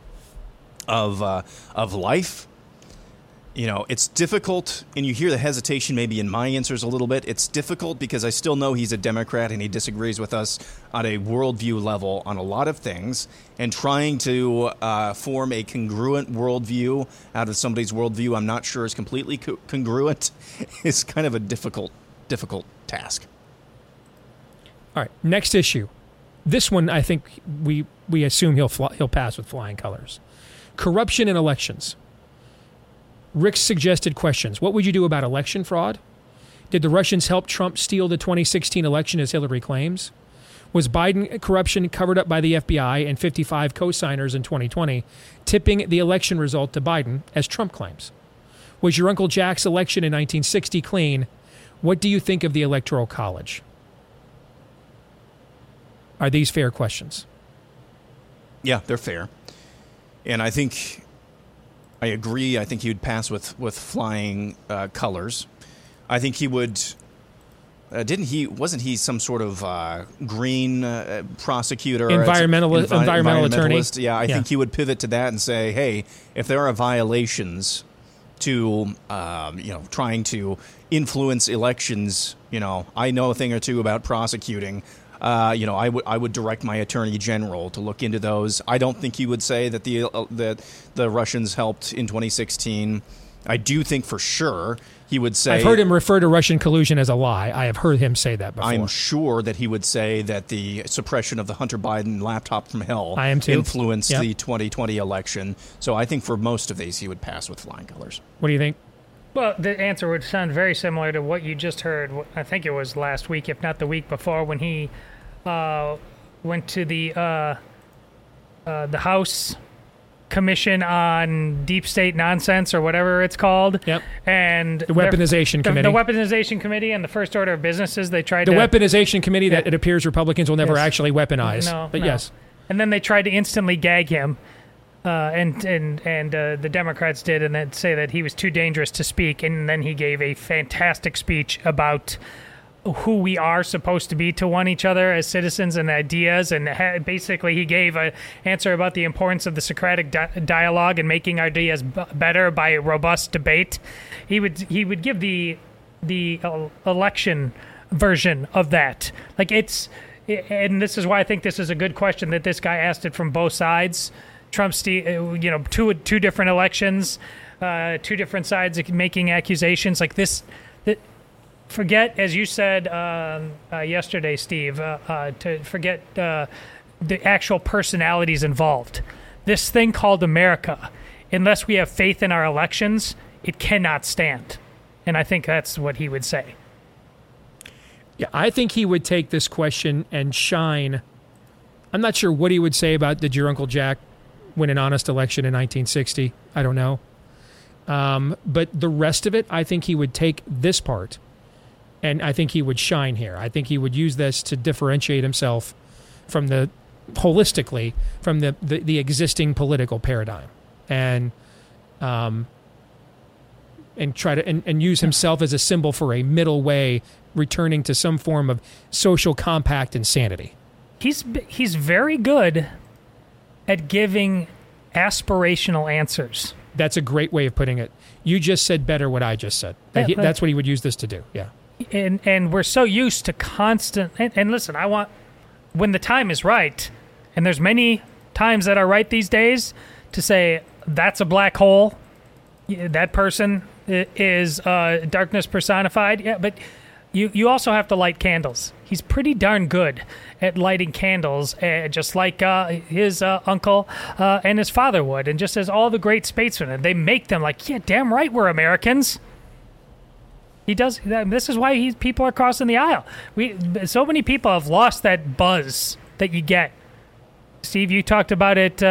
life. You know, it's difficult, and you hear the hesitation maybe in my answers a little bit. It's difficult because I still know he's a Democrat and he disagrees with us on a worldview level on a lot of things, and trying to form a congruent worldview out of somebody's worldview I'm not sure is completely congruent is kind of a difficult task. All right, next issue. This one, I think we assume he'll pass with flying colors. Corruption in elections. Rick's suggested questions. What would you do about election fraud? Did the Russians help Trump steal the 2016 election as Hillary claims? Was Biden corruption covered up by the FBI and 55 co-signers in 2020, tipping the election result to Biden as Trump claims? Was your Uncle Jack's election in 1960 clean? What do you think of the Electoral College? Are these fair questions? Yeah, they're fair. And I think I agree. I think he would pass with flying colors. I think he would. Wasn't he some sort of green prosecutor? Environmental attorney? Yeah, I think he would pivot to that and say, hey, if there are violations to, trying to influence elections, I know a thing or two about prosecuting. I would direct my attorney general to look into those. I don't think he would say that the Russians helped in 2016. I do think for sure he would say. I've heard him refer to Russian collusion as a lie. I have heard him say that before. I'm sure that he would say that the suppression of the Hunter Biden laptop from hell influenced the 2020 election. So I think for most of these he would pass with flying colors. What do you think? Well, the answer would sound very similar to what you just heard. I think it was last week, if not the week before, when he went to the House Commission on Deep State Nonsense or whatever it's called. Yep. And The Weaponization Committee. The Weaponization Committee and the First Order of Businesses, they tried The to... Weaponization Committee that it appears Republicans will never Yes. actually weaponize. No. Yes. And then they tried to instantly gag him, and the Democrats did, and then say that he was too dangerous to speak. And then he gave a fantastic speech about who we are supposed to be to one each other as citizens and ideas. And basically, he gave an answer about the importance of the Socratic dialogue and making ideas better by robust debate. He would give the election version of that. Like and this is why I think this is a good question that this guy asked it from both sides. Trump's, two different elections, two different sides making accusations like this. Forget, as you said yesterday, Steve, to forget the actual personalities involved. This thing called America, unless we have faith in our elections, it cannot stand. And I think that's what he would say. Yeah, I think he would take this question and shine. I'm not sure what he would say about did your Uncle Jack win an honest election in 1960. I don't know. But the rest of it, I think he would take this part, and I think he would shine here. I think he would use this to differentiate himself from holistically from the existing political paradigm, and try to and use himself as a symbol for a middle way, returning to some form of social compact and sanity. He's very good at giving aspirational answers. That's a great way of putting it. You just said better what I just said. That's what he would use this to do. Yeah. And we're so used to constant. And listen, I want, when the time is right, and there's many times that are right these days, to say that's a black hole. That person is darkness personified. Yeah, but you also have to light candles. He's pretty darn good at lighting candles, just like his uncle and his father would, and just as all the great statesmen. And they make them like, yeah, damn right, we're Americans. He does. This is why people are crossing the aisle. So many people have lost that buzz that you get. Steve, you talked about it,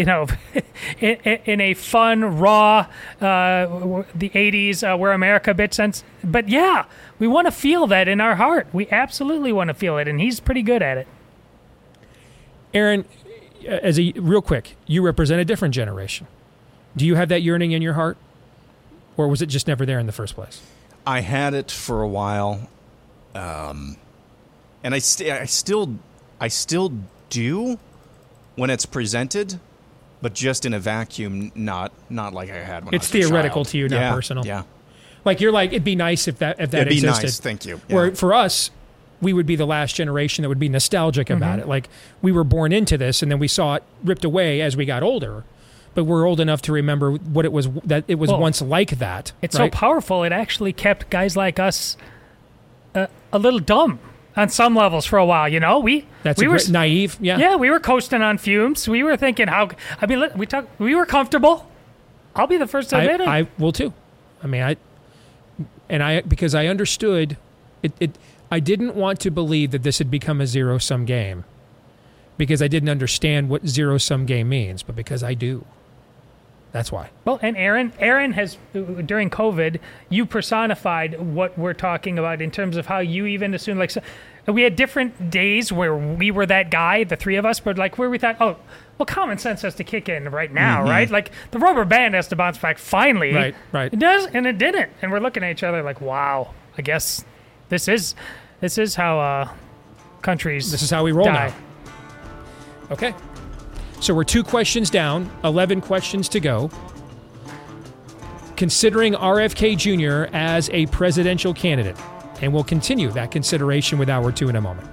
in a fun, raw, the 80s, where America bit sense. But yeah, we want to feel that in our heart. We absolutely want to feel it, and he's pretty good at it. Aaron, real quick, you represent a different generation. Do you have that yearning in your heart, or was it just never there in the first place? I had it for a while, and I still do when it's presented, but just in a vacuum, not like I had when I was a child. It's theoretical to you, not personal. Yeah, like you're like, it'd be nice if that it'd be existed. Nice, thank you. Yeah. Where for us, we would be the last generation that would be nostalgic about it. Like we were born into this, and then we saw it ripped away as we got older. But we're old enough to remember what it was, that it was once like that. It's right? so powerful, it actually kept guys like us a little dumb on some levels for a while, we were naive, yeah. Yeah, we were coasting on fumes. We were thinking we were comfortable. I'll be the first to admit it. I will too. I mean, because I understood it. I didn't want to believe that this had become a zero-sum game because I didn't understand what zero-sum game means, but because I do. That's why. Well, and Aaron has, during COVID, you personified what we're talking about in terms of how you even assumed, like, so we had different days where we were that guy, the three of us, but like where we thought, oh, well, common sense has to kick in right now, right? Like the rubber band has to bounce back finally. Right. It does, and it didn't. And we're looking at each other like, wow, I guess this is how countries This is how we roll die. now. Okay. So we're 2 questions down, 11 questions to go. Considering RFK Jr. as a presidential candidate, and we'll continue that consideration with Hour 2 in a moment.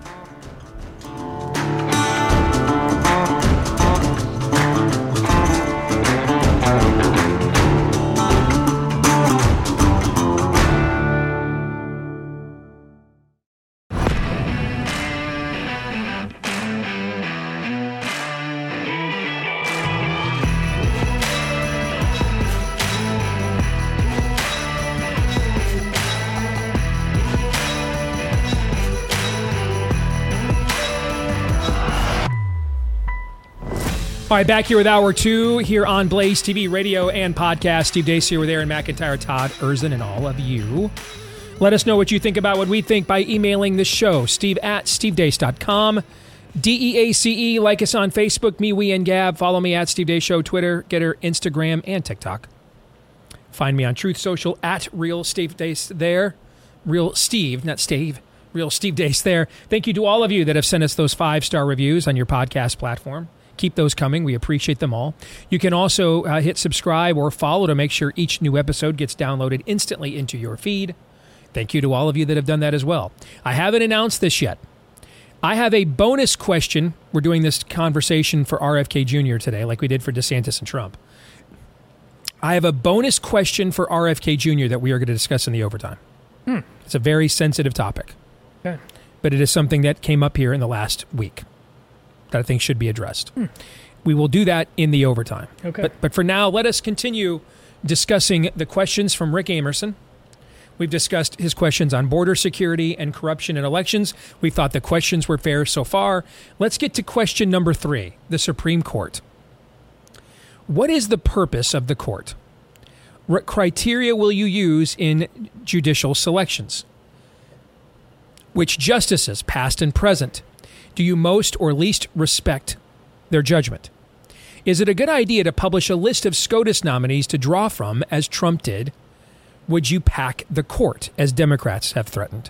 All right, back here with Hour 2 here on Blaze TV, radio, and podcast. Steve Deace here with Aaron McIntyre, Todd Erzin, and all of you. Let us know what you think about what we think by emailing the show, steve@stevedeace.com. DEACE, like us on Facebook, me, we, and Gab. Follow me at Steve Deace Show, Twitter, Getter, Instagram, and TikTok. Find me on Truth Social at Real Steve Deace there. Real Steve, not Steve. Real Steve Deace there. Thank you to all of you that have sent us those 5-star reviews on your podcast platform. Keep those coming. We appreciate them all. You can also hit subscribe or follow to make sure each new episode gets downloaded instantly into your feed. Thank you to all of you that have done that as well. I haven't announced this yet. I have a bonus question. We're doing this conversation for RFK Jr. today, like we did for DeSantis and Trump. I have a bonus question for RFK Jr. that we are going to discuss in the overtime. It's a very sensitive topic. Okay. But it is something that came up here in the last week that I think should be addressed. We will do that in the overtime. Okay. But for now, let us continue discussing the questions from Rick Amerson. We've discussed his questions on border security and corruption in elections. We thought the questions were fair so far. Let's get to question number 3, the Supreme Court. What is the purpose of the court? What criteria will you use in judicial selections? Which justices, past and present, do you most or least respect their judgment? Is it a good idea to publish a list of SCOTUS nominees to draw from, as Trump did? Would you pack the court, as Democrats have threatened?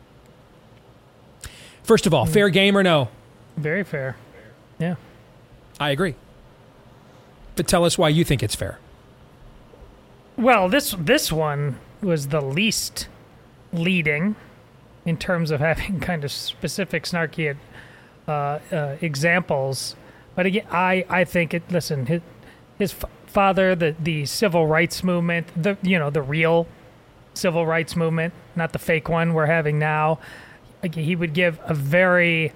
First of all, fair game or no? Very fair. Yeah. I agree. But tell us why you think it's fair. Well, this one was the least leading in terms of having kind of specific snarky examples. But again, I think it. Listen, his father, the civil rights movement, the real civil rights movement, not the fake one we're having now. He would give a very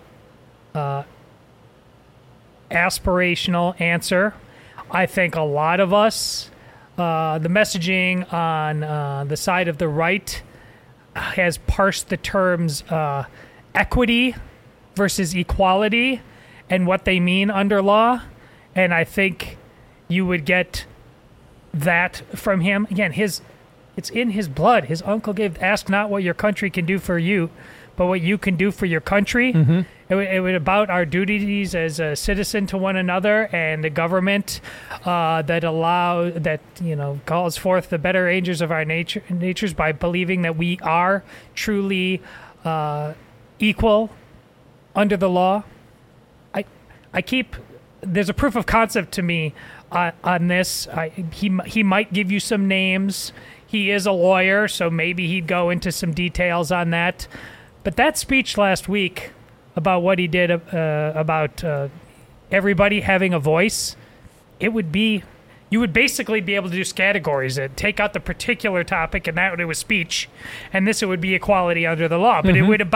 aspirational answer. I think a lot of us, the messaging on the side of the right has parsed the terms equity versus equality and what they mean under law. And I think you would get that from him. Again, it's in his blood. His uncle gave, ask not what your country can do for you, but what you can do for your country. Mm-hmm. It was about our duties as a citizen to one another, and a government that calls forth the better angels of our natures by believing that we are truly equal under the law. There's a proof of concept to me on this. He might give you some names. He is a lawyer, so maybe he'd go into some details on that. But that speech last week about what he did about everybody having a voice, you would basically be able to just categorize it, take out the particular topic, and that it was speech, and this it would be equality under the law. But it would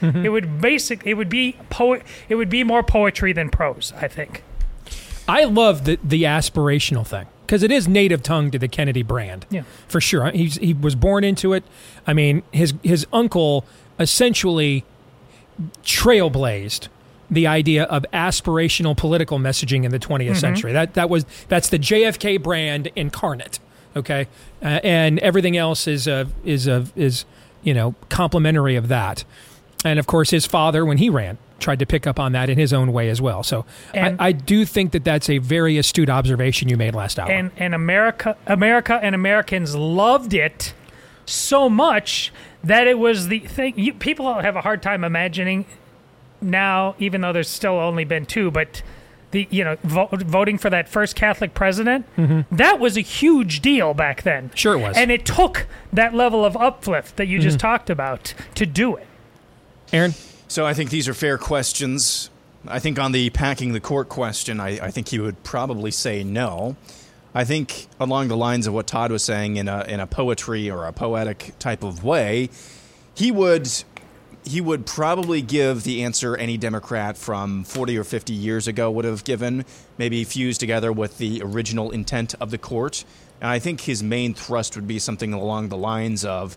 be more poetry than prose, I think. I love the aspirational thing, because it is native tongue to the Kennedy brand, for sure. He was born into it. I mean, his uncle essentially trailblazed the idea of aspirational political messaging in the 20th century. That's the JFK brand incarnate. Okay, and everything else is complementary of that. And of course, his father, when he ran, tried to pick up on that in his own way as well. So I do think that's a very astute observation you made last hour. And America and Americans loved it so much that it was the thing. People have a hard time imagining now, even though there's still only been 2, but voting for that first Catholic president, that was a huge deal back then. Sure it was. And it took that level of uplift that you just talked about to do it. Aaron? So I think these are fair questions. I think on the packing the court question, I think he would probably say no. I think along the lines of what Todd was saying in a poetry or a poetic type of way, he would probably give the answer any Democrat from 40 or 50 years ago would have given, maybe fused together with the original intent of the court. And I think his main thrust would be something along the lines of,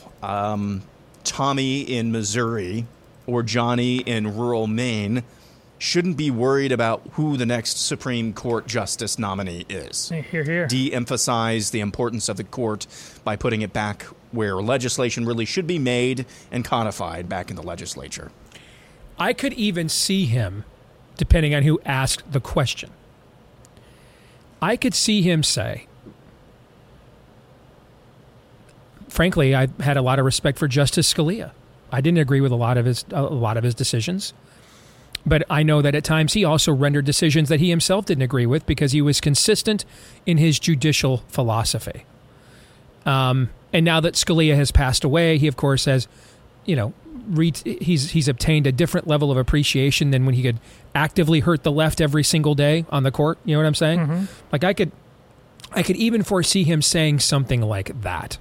Tommy in Missouri or Johnny in rural Maine shouldn't be worried about who the next Supreme Court justice nominee is. Hear, hear. De-emphasize the importance of the court by putting it back where legislation really should be made and codified back in the legislature. I could even see him, depending on who asked the question, I could see him say, frankly, I had a lot of respect for Justice Scalia. I didn't agree with a lot of his decisions, but I know that at times he also rendered decisions that he himself didn't agree with because he was consistent in his judicial philosophy. And now that Scalia has passed away, he of course has, he's obtained a different level of appreciation than when he could actively hurt the left every single day on the court. You know what I'm saying? Mm-hmm. Like I could even foresee him saying something like that.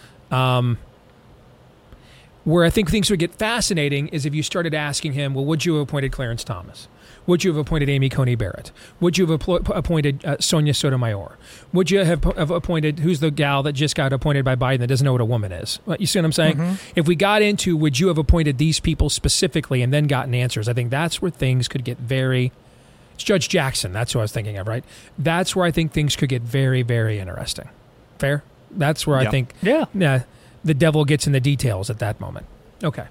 Where I think things would get fascinating is if you started asking him, well, would you have appointed Clarence Thomas? Would you have appointed Amy Coney Barrett? Would you have appointed Sonia Sotomayor? Would you have appointed, who's the gal that just got appointed by Biden that doesn't know what a woman is? You see what I'm saying? Mm-hmm. If we got into, would you have appointed these people specifically and then gotten answers, I think that's where things could get very, it's Judge Jackson, that's who I was thinking of, right? That's where I think things could get very, very interesting. Fair? That's where I think the devil gets in the details at that moment. Okay.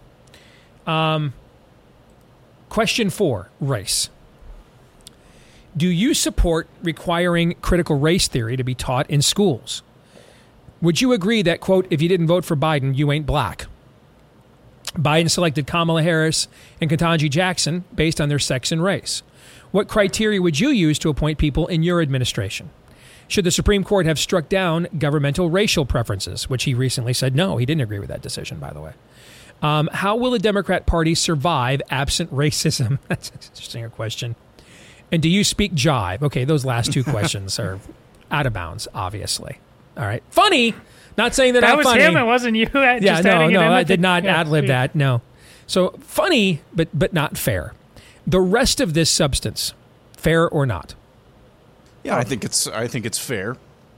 Question 4, race. Do you support requiring critical race theory to be taught in schools? Would you agree that, quote, if you didn't vote for Biden, you ain't black? Biden selected Kamala Harris and Ketanji Jackson based on their sex and race. What criteria would you use to appoint people in your administration? Should the Supreme Court have struck down governmental racial preferences, which he recently said no, he didn't agree with that decision, by the way. How will the Democrat Party survive absent racism? That's an interesting question. And do you speak jive? Okay, those last two questions are out of bounds, obviously. All right. Funny. Not saying that I'm funny. That was him. It wasn't you. I did not ad-lib that. No. So funny, but not fair. The rest of this substance, fair or not? Yeah, I think it's fair.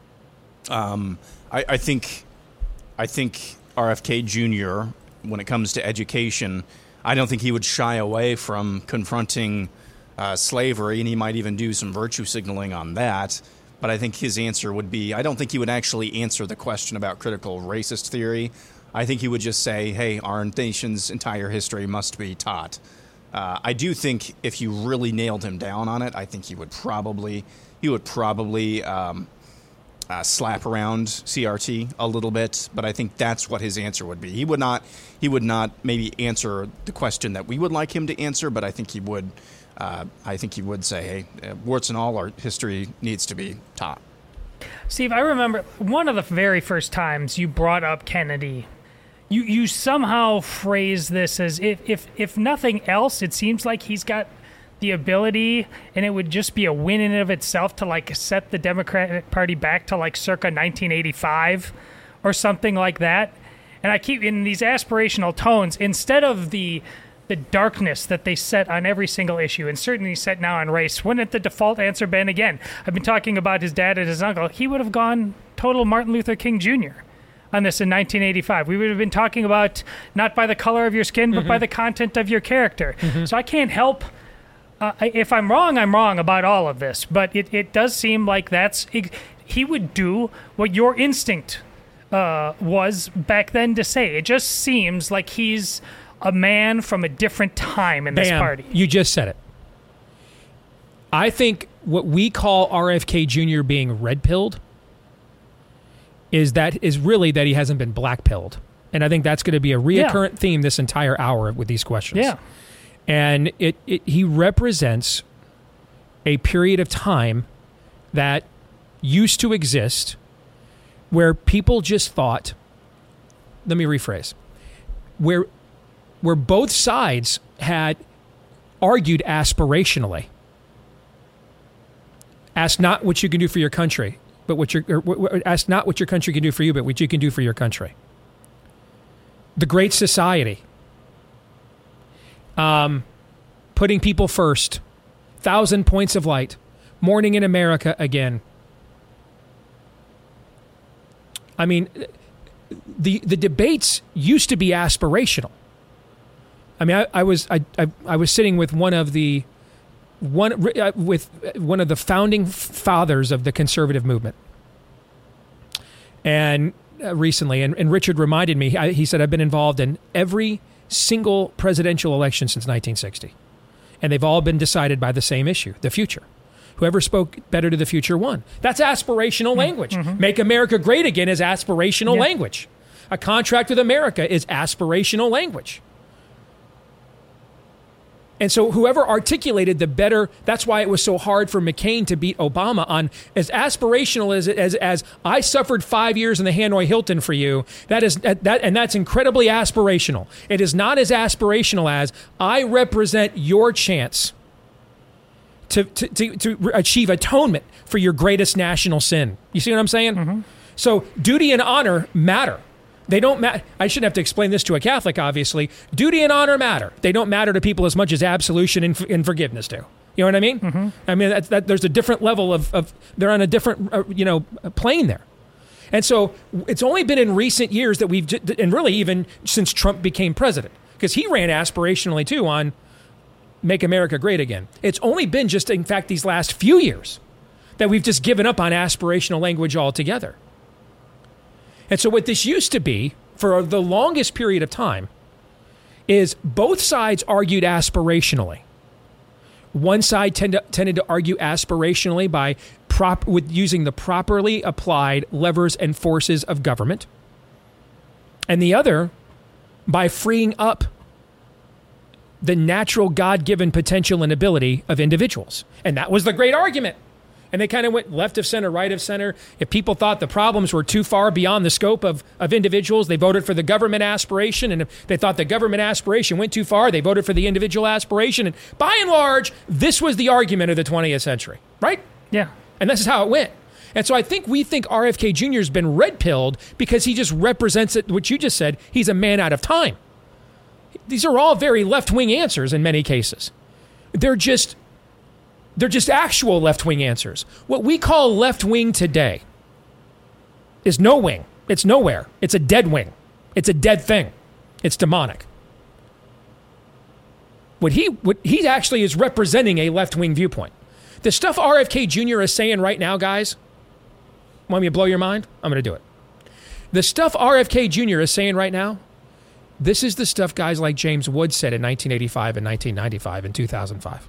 I think RFK Jr., when it comes to education, I don't think he would shy away from confronting slavery, and he might even do some virtue signaling on that. But I think his answer would be, I don't think he would actually answer the question about critical racist theory. I think he would just say, hey, our nation's entire history must be taught. I do think if you really nailed him down on it, I think he would probably slap around CRT a little bit, but I think that's what his answer would be. He would not maybe answer the question that we would like him to answer, but I think he would say, hey, warts and all, our history needs to be taught. Steve, I remember one of the very first times you brought up Kennedy. You somehow phrased this as if nothing else, it seems like he's got the ability, and it would just be a win in and of itself to like set the Democratic Party back to like circa 1985 or something like that. And I keep in these aspirational tones instead of the darkness that they set on every single issue, and certainly set now on race. Wouldn't the default answer been, again, I've been talking about his dad and his uncle, he would have gone total Martin Luther King Jr. on this in 1985. We would have been talking about not by the color of your skin, but by the content of your character. So I can't help, if I'm wrong, I'm wrong about all of this, but it does seem like he would do what your instinct was back then to say. It just seems like he's a man from a different time in this party. You just said it. I think what we call RFK Jr. being red-pilled is really that he hasn't been black-pilled. And I think that's going to be a reoccurrent theme this entire hour with these questions. Yeah. And he represents a period of time that used to exist where people just thought, let me rephrase, where both sides had argued aspirationally. Ask not what you can do for your country, but ask not what your country can do for you, but what you can do for your country. The Great Society. Putting people first. 1,000 Points of Light. Morning in America again. I mean, the debates used to be aspirational. I mean, I was sitting with one of the with one of the founding fathers of the conservative movement. And recently, and Richard reminded me, he said, I've been involved in every single presidential election since 1960. And they've all been decided by the same issue, the future. Whoever spoke better to the future won. That's aspirational language. Mm-hmm. Make America great again is aspirational language. A contract with America is aspirational language. And so whoever articulated the better, that's why it was so hard for McCain to beat Obama on as aspirational as I suffered 5 years in the Hanoi Hilton for you. And that's incredibly aspirational. It is not as aspirational as I represent your chance to achieve atonement for your greatest national sin. You see what I'm saying? Mm-hmm. So duty and honor matter. They don't matter. I shouldn't have to explain this to a Catholic, obviously. Duty and honor matter. They don't matter to people as much as absolution and forgiveness do. You know what I mean? Mm-hmm. I mean, there's a different level of they're on a different, plane there. And so it's only been in recent years that and really even since Trump became president, because he ran aspirationally too on make America great again. It's only been just, in fact, these last few years that we've just given up on aspirational language altogether. And so what this used to be for the longest period of time is both sides argued aspirationally. One side tended to argue aspirationally with using the properly applied levers and forces of government, and the other by freeing up the natural God-given potential and ability of individuals. And that was the great argument. And they kind of went left of center, right of center. If people thought the problems were too far beyond the scope of individuals, they voted for the government aspiration. And if they thought the government aspiration went too far, they voted for the individual aspiration. And by and large, this was the argument of the 20th century, right? Yeah. And this is how it went. And so we think RFK Jr. has been red-pilled because he just represents it, what you just said, he's a man out of time. These are all very left-wing answers in many cases. They're just actual left-wing answers. What we call left-wing today is no wing. It's nowhere. It's a dead wing. It's a dead thing. It's demonic. What he actually is representing a left-wing viewpoint. The stuff RFK Jr. is saying right now, guys, want me to blow your mind? I'm going to do it. The stuff RFK Jr. is saying right now, this is the stuff guys like James Woods said in 1985 and 1995 and 2005.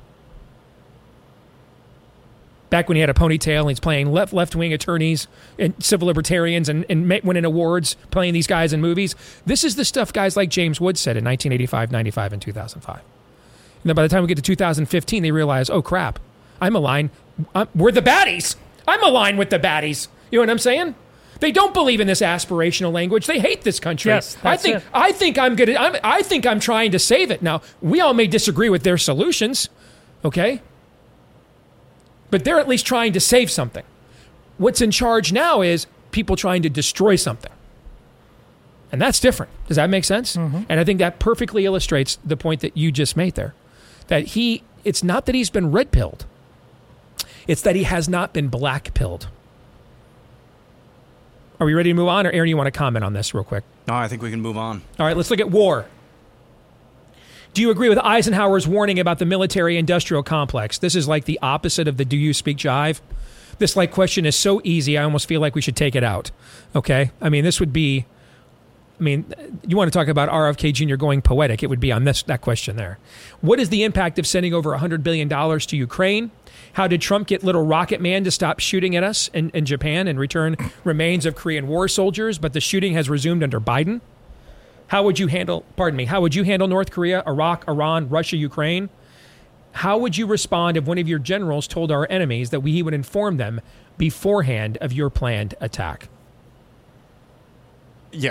Back when he had a ponytail and he's playing left-wing attorneys and civil libertarians and winning awards, playing these guys in movies. This is the stuff guys like James Woods said in 1985, 95, and 2005. And then by the time we get to 2015, they realize, oh, crap, we're the baddies. I'm aligned with the baddies. You know what I'm saying? They don't believe in this aspirational language. They hate this country. Yes, I think I'm trying to save it. Now, we all may disagree with their solutions, okay? But they're at least trying to save something. What's in charge now is people trying to destroy something. And that's different. Does that make sense? Mm-hmm. And I think that perfectly illustrates the point that you just made there. That it's not that he's been red-pilled. It's that he has not been black-pilled. Are we ready to move on? Or Aaron, you want to comment on this real quick? No, I think we can move on. All right, let's look at war. Do you agree with Eisenhower's warning about the military-industrial complex? This is like the opposite of the do you speak jive? This question is so easy, I almost feel like we should take it out. Okay? I mean, this would be... you want to talk about RFK Jr. going poetic, it would be on that question there. What is the impact of sending over $100 billion to Ukraine? How did Trump get little Rocket Man to stop shooting at us in Japan and return remains of Korean War soldiers, but the shooting has resumed under Biden? How would you handle North Korea, Iraq, Iran, Russia, Ukraine? How would you respond if one of your generals told our enemies that he would inform them beforehand of your planned attack? Yeah.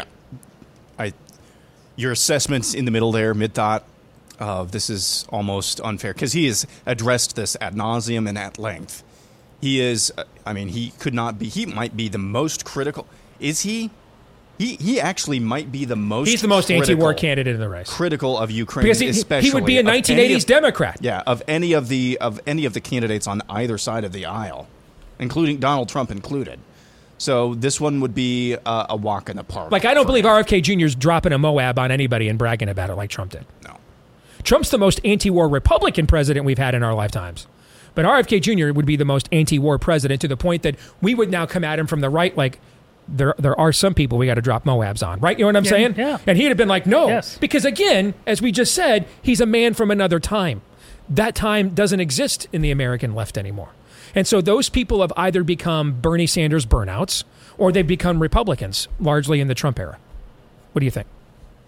Your assessment's in the middle there, mid-thought. This is almost unfair because he has addressed this ad nauseum and at length. He is, he might be the most critical. Is he? He actually might be the most. He's the most anti-war candidate in the race. Critical of Ukraine, because especially he would be a 1980s Democrat. Yeah, of any of the candidates on either side of the aisle, including Donald Trump included. So this one would be a walk in the park. I don't believe RFK Jr. is dropping a Moab on anybody and bragging about it like Trump did. No. Trump's the most anti-war Republican president we've had in our lifetimes. But RFK Jr. would be the most anti-war president to the point that we would now come at him from the right like, there are some people we got to drop Moabs on, right? You know what I'm saying? Yeah. And he'd have been like, no. Yes. Because again, as we just said, he's a man from another time. That time doesn't exist in the American left anymore. And so those people have either become Bernie Sanders burnouts or they've become Republicans, largely in the Trump era. What do you think?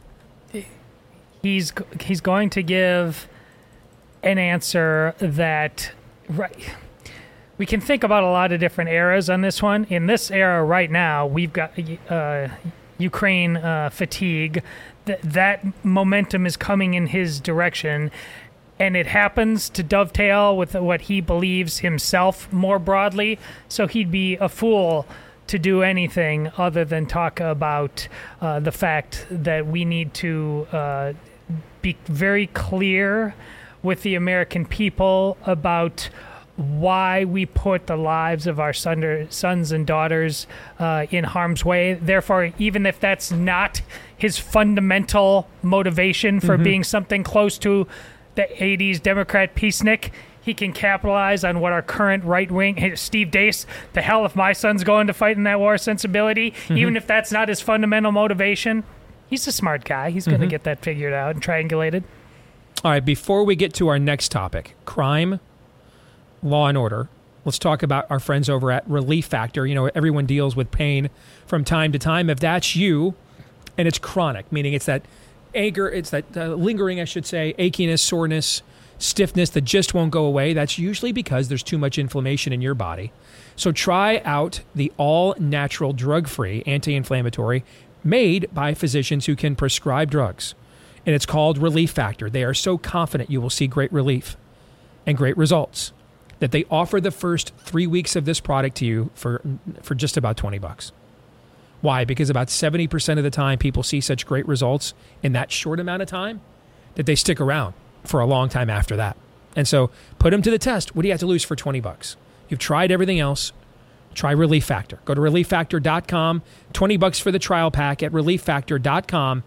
He's going to give an answer that... Right. We can think about a lot of different eras on this one. In this era right now, we've got Ukraine fatigue. That momentum is coming in his direction, and it happens to dovetail with what he believes himself more broadly. So he'd be a fool to do anything other than talk about the fact that we need to be very clear with the American people about why we put the lives of our sons and daughters in harm's way. Therefore, even if that's not his fundamental motivation for being something close to the 80s Democrat peacenik, he can capitalize on what our current right-wing, Steve Deace, the hell if my son's going to fight in that war sensibility, even if that's not his fundamental motivation. He's a smart guy. He's going to get that figured out and triangulated. All right, before we get to our next topic, crime, law and order, let's talk about our friends over at Relief Factor. You know, everyone deals with pain from time to time. If that's you, and it's chronic, meaning it's that anger, it's that lingering, I should say, achiness, soreness, stiffness that just won't go away, that's usually because there's too much inflammation in your body. So try out the all-natural, drug-free anti-inflammatory made by physicians who can prescribe drugs. And it's called Relief Factor. They are so confident you will see great relief and great results that they offer the first 3 weeks of this product to you for just about $20. Why? Because about 70% of the time people see such great results in that short amount of time that they stick around for a long time after that. And so put them to the test. What do you have to lose for $20? You've tried everything else. Try Relief Factor. Go to ReliefFactor.com. $20 for the trial pack at ReliefFactor.com.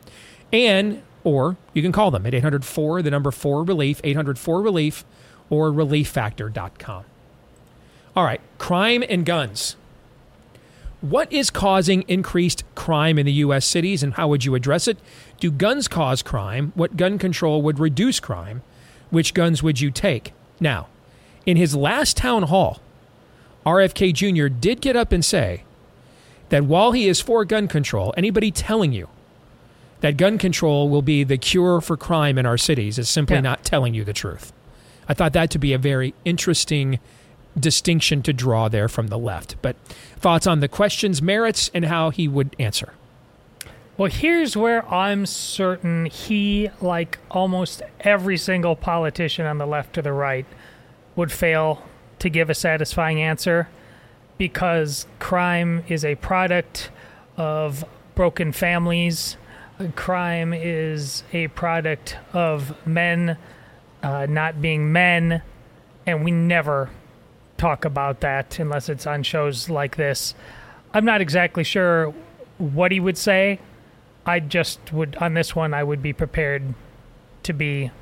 Or you can call them at 800-4, the number 4-RELIEF, 800-4-RELIEF, or ReliefFactor.com. All right, crime and guns. What is causing increased crime in the U.S. cities, and how would you address it? Do guns cause crime? What gun control would reduce crime? Which guns would you take? Now, in his last town hall, RFK Jr. did get up and say that while he is for gun control, anybody telling you that gun control will be the cure for crime in our cities is simply not telling you the truth. I thought that to be a very interesting distinction to draw there from the left. But thoughts on the question's merits and how he would answer? Well, here's where I'm certain he, like almost every single politician on the left or the right, would fail to give a satisfying answer, because crime is a product of broken families. Crime is a product of men not being men, and we never talk about that unless it's on shows like this. I'm not exactly sure what he would say. I just would, on this one, I would be prepared to be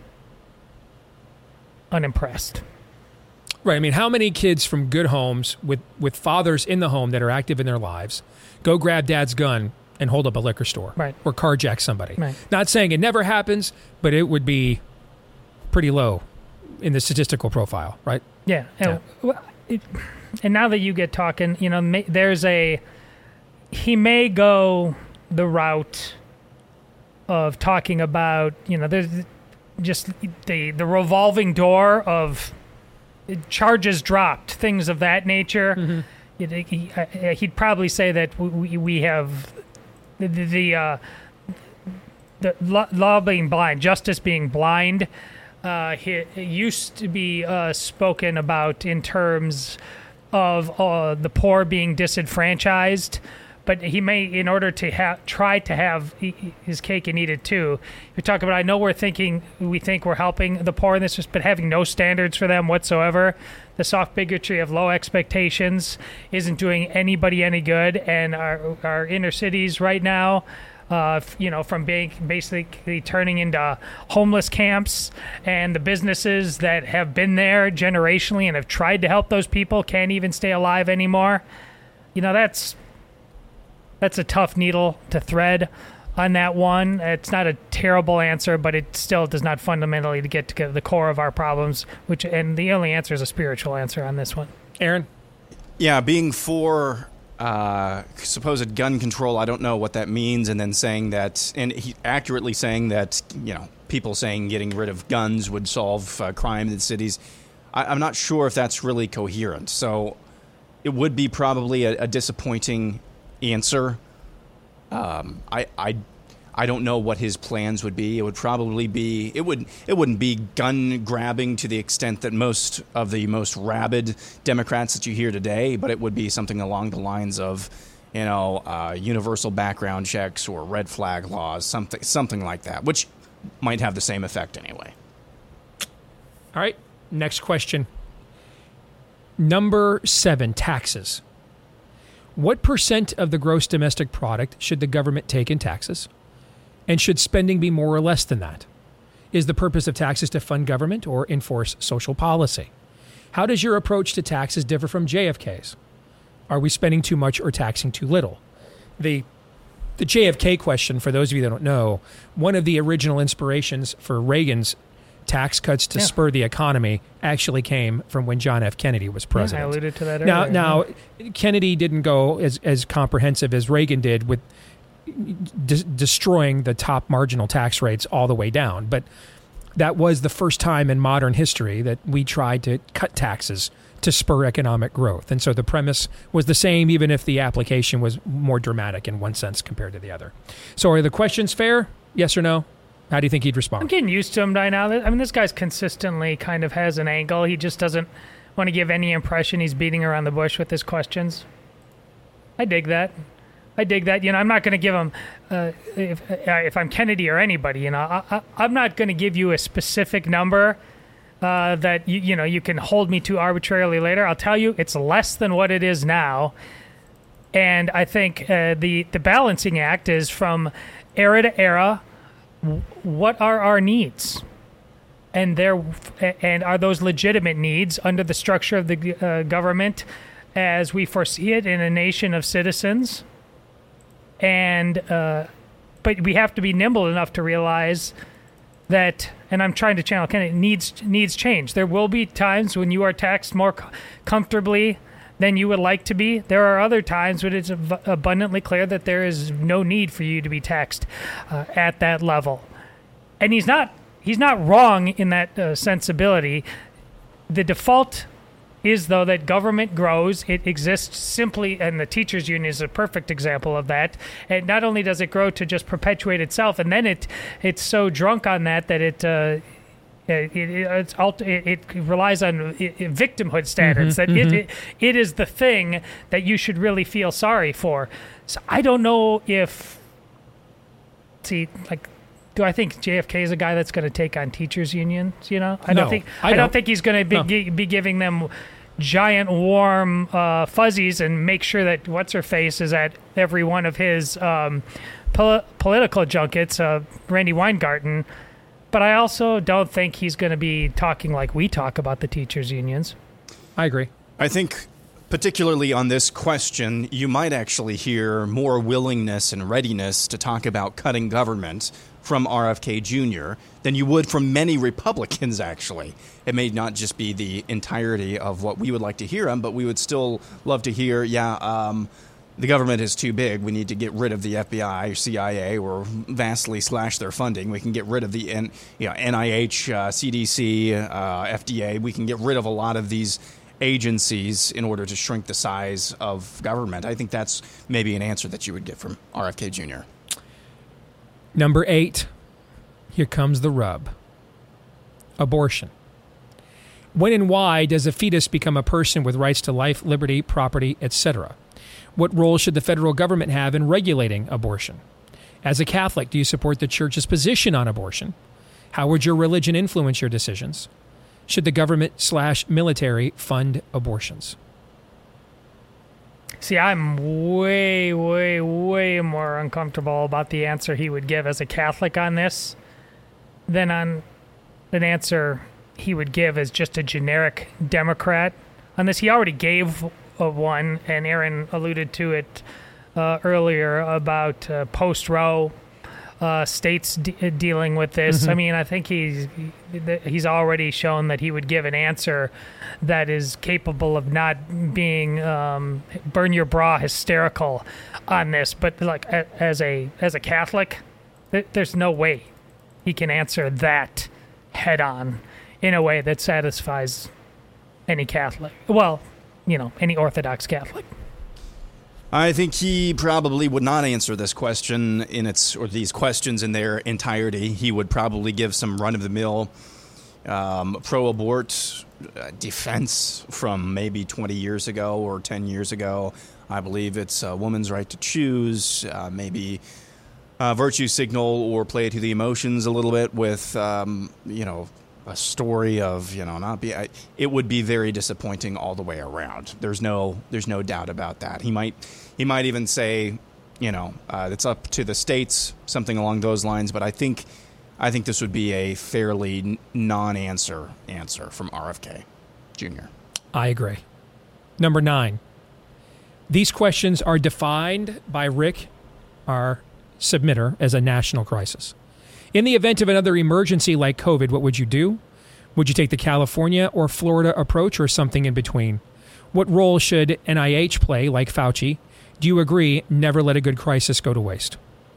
unimpressed. Right. I mean, how many kids from good homes with fathers in the home that are active in their lives go grab dad's gun and hold up a liquor store, right, or carjack somebody? Right. Not saying it never happens, but it would be pretty low in the statistical profile, right? Yeah. And now that you get talking, you know, he may go the route of talking about, you know, there's just the revolving door of charges dropped, things of that nature. Mm-hmm. He'd probably say that we have the law being blind, justice being blind. It used to be spoken about in terms of the poor being disenfranchised, but he may, in order to try to have his cake and eat it too. You talk about, I know we think we're helping the poor in this, but having no standards for them whatsoever. The soft bigotry of low expectations isn't doing anybody any good, and our inner cities right now from being basically turning into homeless camps, and the businesses that have been there generationally and have tried to help those people can't even stay alive anymore. That's a tough needle to thread on that one. It's not a terrible answer, but it still does not fundamentally get to the core of our problems, and the only answer is a spiritual answer on this one. Aaron? Yeah, being for supposed gun control, I don't know what that means, and then saying that, and he accurately saying that, people saying getting rid of guns would solve crime in the cities. I'm not sure if that's really coherent. So it would be probably a disappointing answer. I don't know what his plans would be. It would probably be it wouldn't be gun grabbing to the extent that most of the most rabid Democrats that you hear today, but it would be something along the lines of, universal background checks or red flag laws, something like that, which might have the same effect anyway. All right, next question. Number 7, taxes. What % of the gross domestic product should the government take in taxes? And should spending be more or less than that? Is the purpose of taxes to fund government or enforce social policy? How does your approach to taxes differ from JFK's? Are we spending too much or taxing too little? The JFK question, for those of you that don't know, one of the original inspirations for Reagan's tax cuts to spur the economy actually came from when John F. Kennedy was president. I alluded to that earlier. Now, Kennedy didn't go as comprehensive as Reagan did with destroying the top marginal tax rates all the way down. But that was the first time in modern history that we tried to cut taxes to spur economic growth. And so the premise was the same, even if the application was more dramatic in one sense compared to the other. So are the questions fair? Yes or no? How do you think he'd respond? I'm getting used to him by now. I mean, this guy's consistently kind of has an angle. He just doesn't want to give any impression he's beating around the bush with his questions. I dig that. I'm not going to give him, if I'm Kennedy or anybody, I'm not going to give you a specific number that you can hold me to arbitrarily later. I'll tell you it's less than what it is now. And I think the balancing act is from era to era. What are our needs? And are those legitimate needs under the structure of the government as we foresee it in a nation of citizens? And but we have to be nimble enough to realize that, and I'm trying to channel Kennedy, needs change. There will be times when you are taxed more comfortably than you would like to be. There are other times when it's abundantly clear that there is no need for you to be taxed at that level. And he's not wrong in that sensibility. The default is, though, that government grows. It exists simply, and the teachers union is a perfect example of that. And not only does it grow to just perpetuate itself, and then it's so drunk on that it relies on victimhood standards, that it is the thing that you should really feel sorry for. So I don't know do I think JFK is a guy that's going to take on teachers unions? I don't think he's going to be giving them giant warm fuzzies and make sure that what's her face is at every one of his political junkets, Randy Weingarten. But I also don't think he's going to be talking like we talk about the teachers unions. I agree. I think particularly on this question, you might actually hear more willingness and readiness to talk about cutting government from RFK Jr. than you would from many Republicans, actually. It may not just be the entirety of what we would like to hear on, but we would still love to hear, the government is too big. We need to get rid of the FBI or CIA or vastly slash their funding. We can get rid of the NIH, CDC, FDA. We can get rid of a lot of these agencies in order to shrink the size of government. I think that's maybe an answer that you would get from RFK Jr. Number 8, here comes the rub. Abortion. When and why does a fetus become a person with rights to life, liberty, property, etc.? What role should the federal government have in regulating abortion? As a Catholic, do you support the church's position on abortion? How would your religion influence your decisions? Should the government/military fund abortions? See, I'm way, way, way more uncomfortable about the answer he would give as a Catholic on this than on an answer he would give as just a generic Democrat on this. He already gave one, and Aaron alluded to it earlier about post-Roe states dealing with this. I mean, I think he's already shown that he would give an answer that is capable of not being burn your bra hysterical on this. But like as a Catholic, there's no way he can answer that head on in a way that satisfies any Catholic. Well, any Orthodox Catholic. I think he probably would not answer this question or these questions in their entirety. He would probably give some run-of-the-mill pro-abort defense from maybe 20 years ago or 10 years ago. I believe it's a woman's right to choose, maybe virtue signal or play to the emotions a little bit with, a story of, it would be very disappointing all the way around. There's no doubt about that. He might even say, it's up to the states, something along those lines. But I think this would be a fairly non-answer answer from RFK Jr. I agree. Number 9. These questions are defined by Rick, our submitter, as a national crisis. In the event of another emergency like COVID, what would you do? Would you take the California or Florida approach or something in between? What role should NIH play, like Fauci? Do you agree, never let a good crisis go to waste?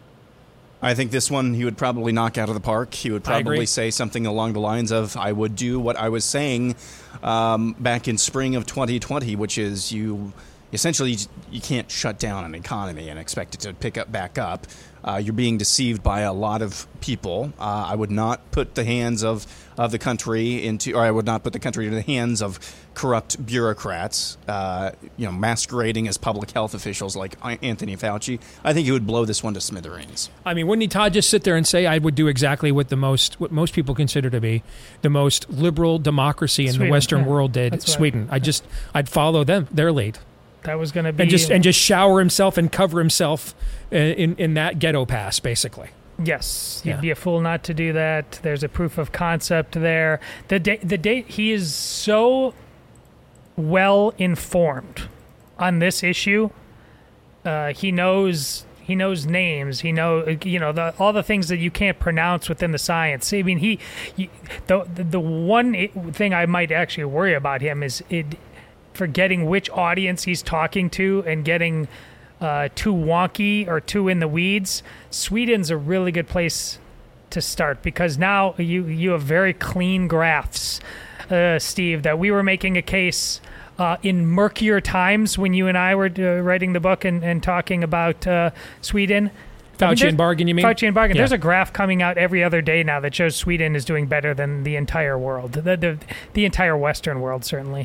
I think this one he would probably knock out of the park. He would probably say something along the lines of, I would do what I was saying back in spring of 2020, which is you can't shut down an economy and expect it to pick up back up. You're being deceived by a lot of people. I would not put the hands of the country I would not put the country into the hands of corrupt bureaucrats, masquerading as public health officials like Anthony Fauci. I think he would blow this one to smithereens. I mean, wouldn't he, Todd, just sit there and say, I would do exactly what most people consider to be the most liberal democracy in the Western world did, Sweden. I'd follow their lead. That was going to be... And just shower himself and cover himself in that ghetto pass, basically. Yes. You'd be a fool not to do that. There's a proof of concept there. The day he is so well informed on this issue. He knows names. All the things that you can't pronounce within the science. I mean, the one thing I might actually worry about him is forgetting which audience he's talking to and getting too wonky or too in the weeds. Sweden's a really good place to start because now you have very clean graphs, Steve, that we were making a case in murkier times when you and I were writing the book and talking about Sweden. Fauci and Bargan, you mean? Fauci and Bargan. Yeah. There's a graph coming out every other day now that shows Sweden is doing better than the entire world, the entire Western world, certainly.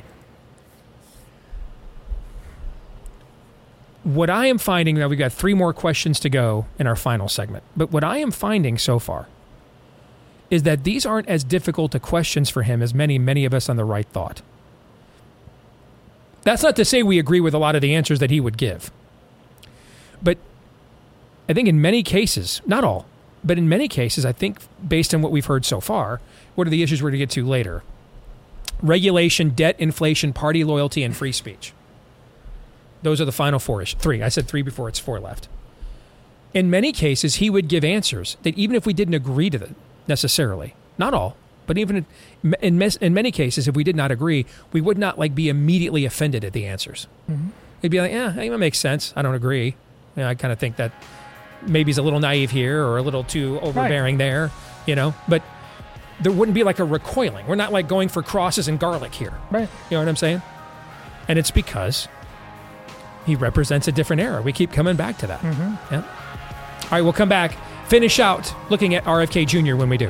What I am finding, now we've got 3 more questions to go in our final segment, but what I am finding so far is that these aren't as difficult a questions for him as many of us on the right thought. That's not to say we agree with a lot of the answers that he would give. But I think in many cases, not all, but in many cases, I think based on what we've heard so far, what are the issues we're going to get to later? Regulation, debt, inflation, party loyalty, and free speech. Those are the final 3. I said 3 before, it's 4 left. In many cases, he would give answers that even if we didn't agree to them necessarily, not all, but even in many cases, if we did not agree, we would not be immediately offended at the answers. Mm-hmm. It'd be like, it makes sense. I don't agree. I kind of think that maybe he's a little naive here or a little too overbearing there, But there wouldn't be a recoiling. We're not going for crosses and garlic here. Right. You know what I'm saying? And it's because he represents a different era. We keep coming back to that. Mm-hmm. Yeah. All right, we'll come back, finish out looking at RFK Jr. when we do.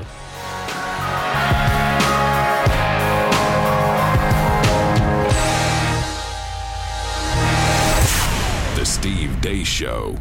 The Steve Deace Show.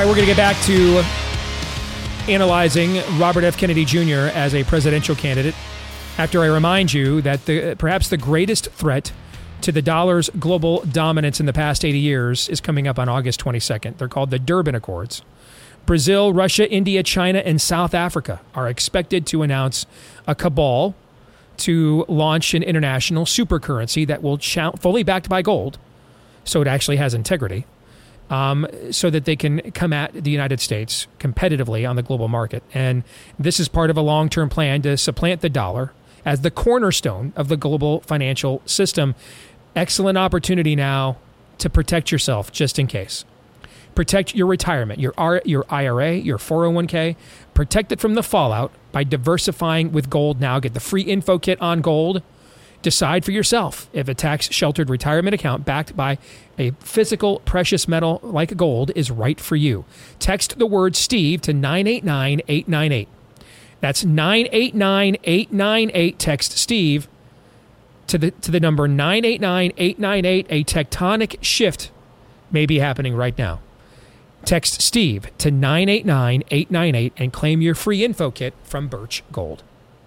right, we're going to get back to analyzing Robert F. Kennedy Jr. as a presidential candidate after I remind you that perhaps the greatest threat to the dollar's global dominance in the past 80 years is coming up on August 22nd. They're called the Durban Accords. Brazil, Russia, India, China, and South Africa are expected to announce a cabal to launch an international supercurrency that will fully backed by gold, so it actually has integrity, so that they can come at the United States competitively on the global market. And this is part of a long-term plan to supplant the dollar as the cornerstone of the global financial system. Excellent opportunity now to protect yourself just in case. Protect your retirement, your IRA, your 401k. Protect it from the fallout by diversifying with gold now. Get the free info kit on gold. Decide for yourself if a tax-sheltered retirement account backed by a physical precious metal like gold is right for you. Text the word Steve to 989-898. That's 989-898. Text Steve to the number 989-898. A tectonic shift may be happening right now. Text Steve to 989-898 and claim your free info kit from Birch Gold.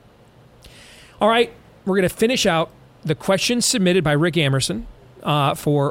All right, we're going to finish out the questions submitted by Rick Amerson for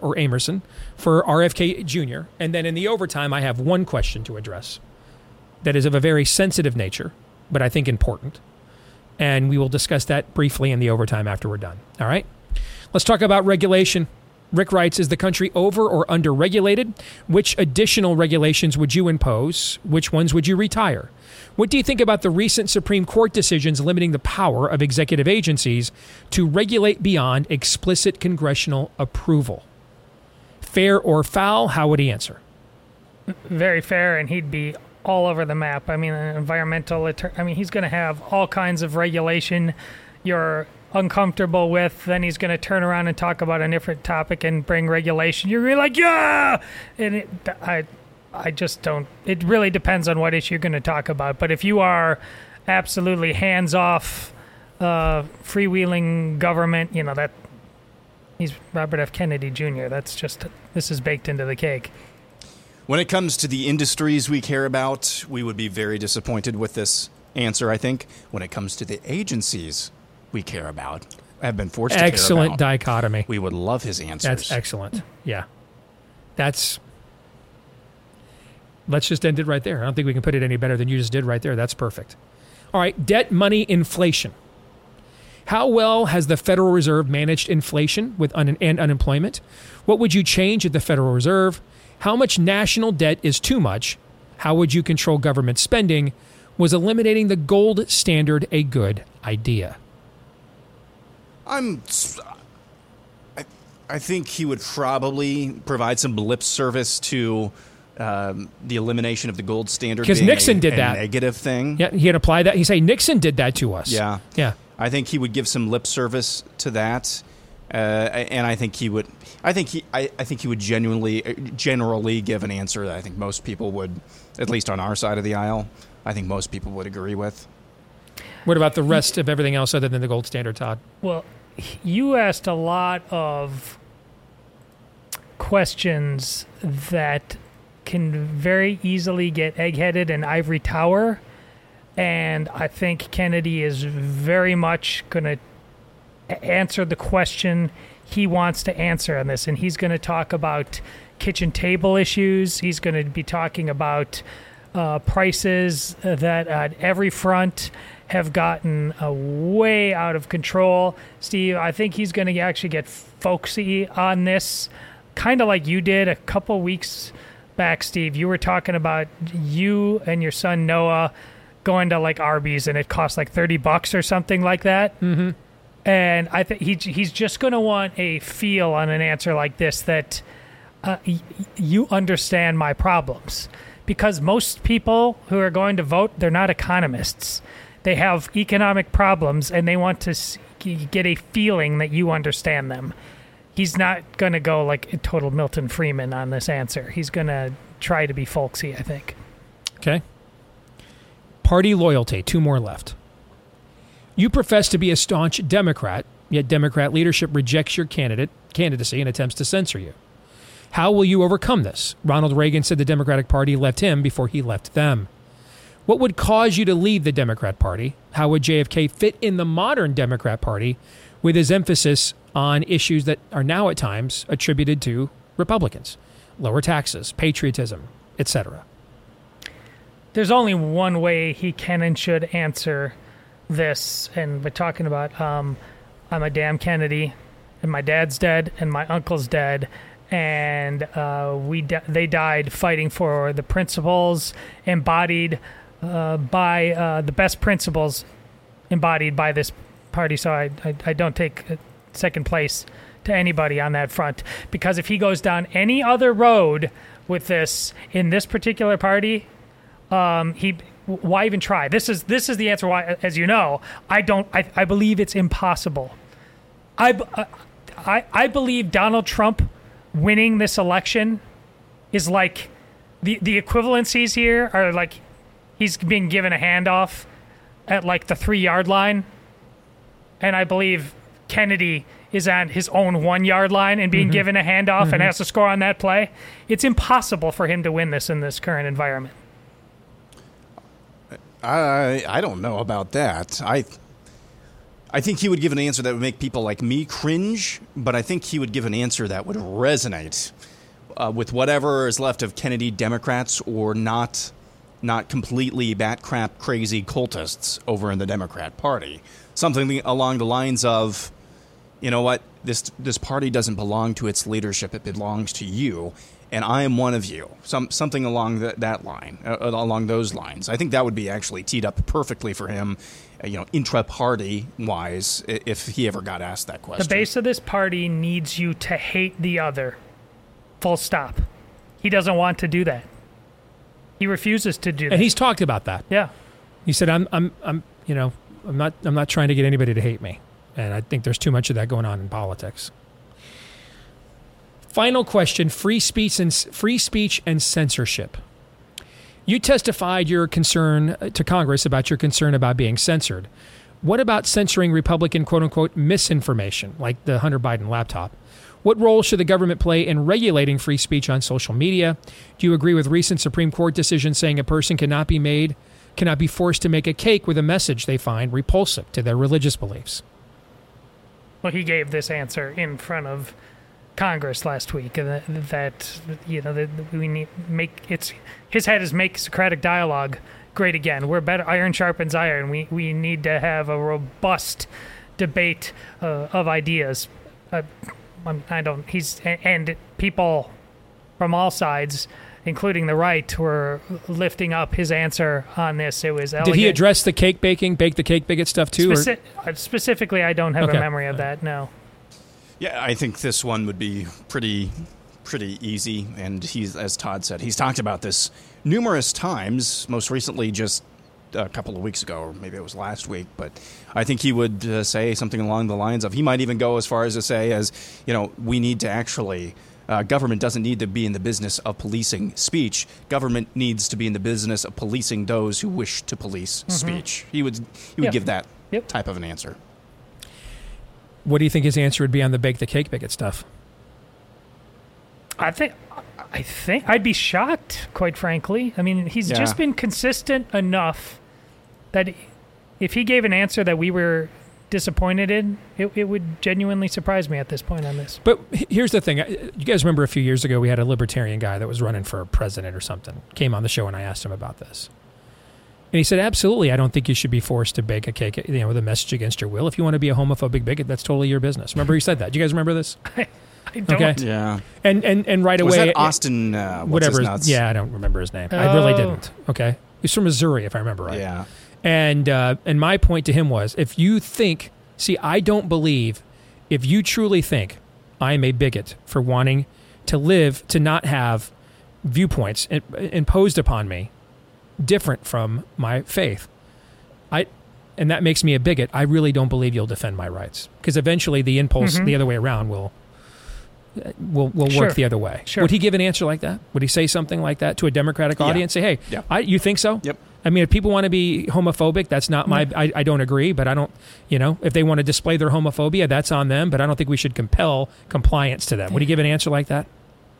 RFK Jr. And then in the overtime, I have one question to address that is of a very sensitive nature, but I think important. And we will discuss that briefly in the overtime after we're done. All right? Let's talk about regulation. Rick writes, is the country over or under-regulated? Which additional regulations would you impose? Which ones would you retire? What do you think about the recent Supreme Court decisions limiting the power of executive agencies to regulate beyond explicit congressional approval? Fair or foul? How would he answer? Very fair, and he'd be all over the map. I mean, he's going to have all kinds of regulation you're uncomfortable with, then he's going to turn around and talk about a different topic and bring regulation. You're really like, yeah! And I just don't... It really depends on what issue you're going to talk about. But if you are absolutely hands-off, freewheeling government, that he's Robert F. Kennedy Jr. This is baked into the cake. When it comes to the industries we care about, we would be very disappointed with this answer, I think. When it comes to the agencies we care about, have been forced to care about. Excellent dichotomy. We would love his answers. That's excellent. Yeah. Let's just end it right there. I don't think we can put it any better than you just did right there. That's perfect. All right, debt, money, inflation. How well has the Federal Reserve managed inflation and unemployment? What would you change at the Federal Reserve? How much national debt is too much? How would you control government spending? Was eliminating the gold standard a good idea? I think he would probably provide some lip service to the elimination of the gold standard. Because Nixon did that. Negative thing. Yeah, he'd apply that. He'd say Nixon did that to us. Yeah. I think he would give some lip service to that, and I think he would. I think he would generally give an answer that I think most people would, at least on our side of the aisle, I think most people would agree with. What about the rest of everything else other than the gold standard, Todd? Well, you asked a lot of questions that can very easily get egg-headed and ivory tower, and I think Kennedy is very much going to answer the question he wants to answer on this, and he's going to talk about kitchen table issues. He's going to be talking about prices that at every front have gotten way out of control. Steve, I think he's going to actually get folksy on this, kind of like you did a couple weeks back, Steve. You were talking about you and your son Noah going to like Arby's, and it cost like $30 or something like that. Mm-hmm. And I think he's just going to want a feel on an answer like this that you understand my problems. Because most people who are going to vote, they're not economists. They have economic problems, and they want to get a feeling that you understand them. He's not going to go like total Milton Friedman on this answer. He's going to try to be folksy, I think. Okay. Party loyalty. 2 more left. You profess to be a staunch Democrat, yet Democrat leadership rejects your candidacy and attempts to censor you. How will you overcome this? Ronald Reagan said the Democratic Party left him before he left them. What would cause you to leave the Democrat Party? How would JFK fit in the modern Democrat Party with his emphasis on issues that are now at times attributed to Republicans? Lower taxes, patriotism, etc. There's only one way he can and should answer this, and we're talking about I'm a damn Kennedy, and my dad's dead, and my uncle's dead, and they died fighting for the principles embodied by the best principles embodied by this party. So I don't take second place to anybody on that front, because if he goes down any other road with this in this particular party, why even try? This is the answer why, as you know, I believe it's impossible. I believe Donald Trump winning this election is like the equivalencies here are like he's being given a handoff at like the 3-yard line, and I believe Kennedy is on his own 1-yard line and being given a handoff and has to score on that play. It's impossible for him to win this in this current environment. I don't know about that. I think he would give an answer that would make people like me cringe, but I think he would give an answer that would resonate with whatever is left of Kennedy Democrats or not completely bat-crap crazy cultists over in the Democrat Party. Something along the lines of, you know what, this party doesn't belong to its leadership, it belongs to you, and I am one of you. Something along that line, along those lines. I think that would be actually teed up perfectly for him, intra-party wise, if he ever got asked that question. The base of this party needs you to hate the other. Full stop. He doesn't want to do that. He refuses to do that. And he's talked about that. Yeah. He said, I'm not trying to get anybody to hate me. And I think there's too much of that going on in politics. Final question, free speech and censorship. You testified your concern to Congress about your concern about being censored. What about censoring Republican quote-unquote misinformation, like the Hunter Biden laptop? What role should the government play in regulating free speech on social media? Do you agree with recent Supreme Court decision saying a person cannot be forced to make a cake with a message they find repulsive to their religious beliefs? Well, he gave this answer in front of Congress last week, that we need his head is make Socratic dialogue great again. We're better. Iron sharpens iron. We need to have a robust debate of ideas. And people from all sides, including the right, were lifting up his answer on this. It was elegant. Did he address the bake the cake bigot stuff too? Specifically, I don't have a memory of that. No. Yeah, I think this one would be pretty easy. And he's, as Todd said, he's talked about this numerous times. Most recently, just a couple of weeks ago, or maybe it was last week. But I think he would say something along the lines of, he might even go as far as to say, we need to actually. Government doesn't need to be in the business of policing speech. Government needs to be in the business of policing those who wish to police speech. He would give that type of an answer. What do you think his answer would be on the bake the cake bigot stuff? I think I'd be shocked, quite frankly. I mean, he's just been consistent enough that if he gave an answer that we were disappointed in, it would genuinely surprise me at this point on this. But here's the thing. You guys remember a few years ago we had a libertarian guy that was running for president or something, came on the show and I asked him about this. And he said, absolutely, I don't think you should be forced to bake a cake with a message against your will. If you want to be a homophobic bigot, that's totally your business. Remember he said that? Do you guys remember this? I don't. Okay. Yeah. And right away... Was that Austin, whatever his nuts? Yeah, I don't remember his name. I really didn't. Okay. He's from Missouri, if I remember right. Yeah. And my point to him was, if you think... See, I don't believe, if you truly think I am a bigot for wanting to live, to not have viewpoints imposed upon me different from my faith, and that makes me a bigot, I really don't believe you'll defend my rights. Because eventually the impulse the other way around will work the other way. Sure. Would he give an answer like that? Would he say something like that to a Democratic audience? Say, hey, you think so? Yep. I mean, if people want to be homophobic, that's not my... I don't agree, but I don't... if they want to display their homophobia, that's on them, but I don't think we should compel compliance to them. Would he give an answer like that?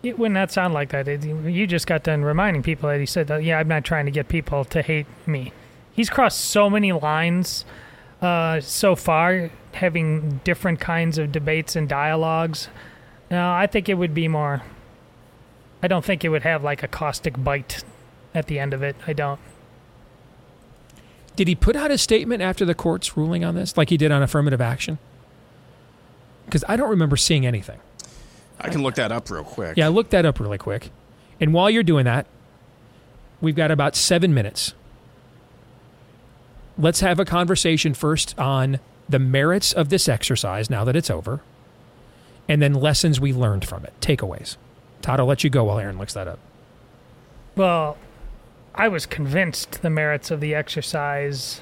It would not sound like that. You just got done reminding people that he said, yeah, I'm not trying to get people to hate me. He's crossed so many lines so far, having different kinds of debates and dialogues. No, I think it would be more... I don't think it would have like a caustic bite at the end of it. I don't. Did he put out a statement after the court's ruling on this, like he did on affirmative action? Because I don't remember seeing anything. I can look that up real quick. Yeah, look that up really quick. And while you're doing that, we've got about 7 minutes. Let's have a conversation first on the merits of this exercise now that it's over, and then lessons we learned from it, takeaways. Todd, I'll let you go while Aaron looks that up. Well, I was convinced the merits of the exercise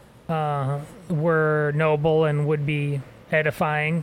were noble and would be edifying.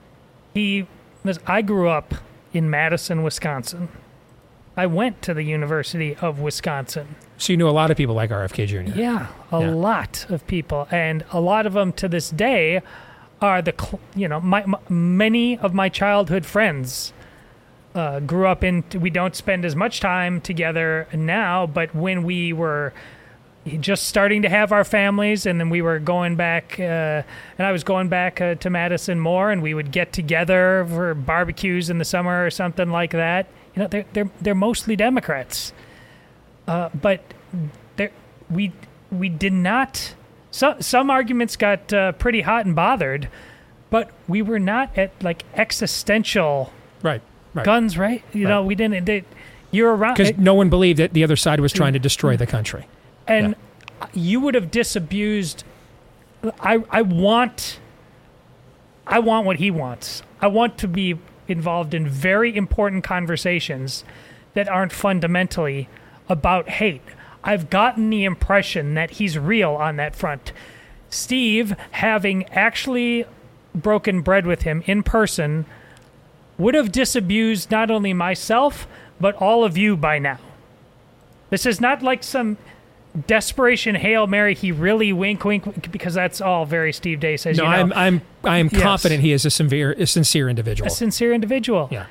I grew up in Madison, Wisconsin. I went to the University of Wisconsin. So you knew a lot of people like RFK Jr. Yeah, a lot of people, and a lot of them to this day are many of my childhood friends grew up in. We don't spend as much time together now, but when we were just starting to have our families, and then we were going back, and I was going back to Madison more, and we would get together for barbecues in the summer or something like that. You know, they're mostly Democrats, but we did not. Some arguments got pretty hot and bothered, but we were not at like existential guns, right? You know, we didn't. You're around because no one believed that the other side was trying to destroy the country. And you would have disabused. I want what he wants. I want to be involved in very important conversations that aren't fundamentally about hate. I've gotten the impression that he's real on that front. Steve, having actually broken bread with him in person, would have disabused not only myself, but all of you by now. This is not like some desperation Hail Mary, he really wink, because that's all very Steve Deace, as no, you know. I am confident he is a sincere individual. A sincere individual. Yeah.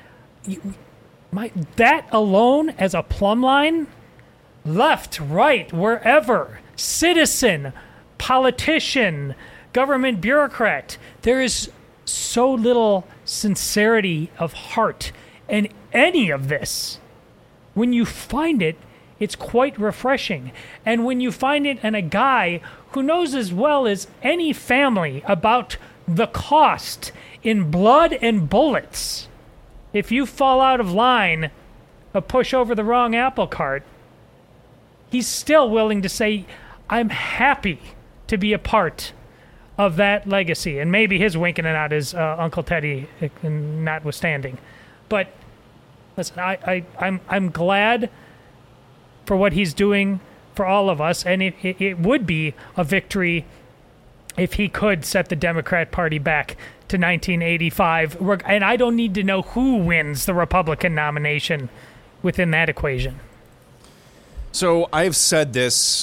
That alone as a plumb line, left, right, wherever, citizen, politician, government bureaucrat, there is so little sincerity of heart in any of this. When you find it, it's quite refreshing. And when you find it in a guy who knows as well as any family about the cost in blood and bullets, if you fall out of line or push over the wrong apple cart, he's still willing to say, I'm happy to be a part of that legacy. And maybe his winking it out is Uncle Teddy notwithstanding. But listen, I'm glad for what he's doing for all of us, and it would be a victory if he could set the Democrat Party back to 1985. And I don't need to know who wins the Republican nomination within that equation. So I've said this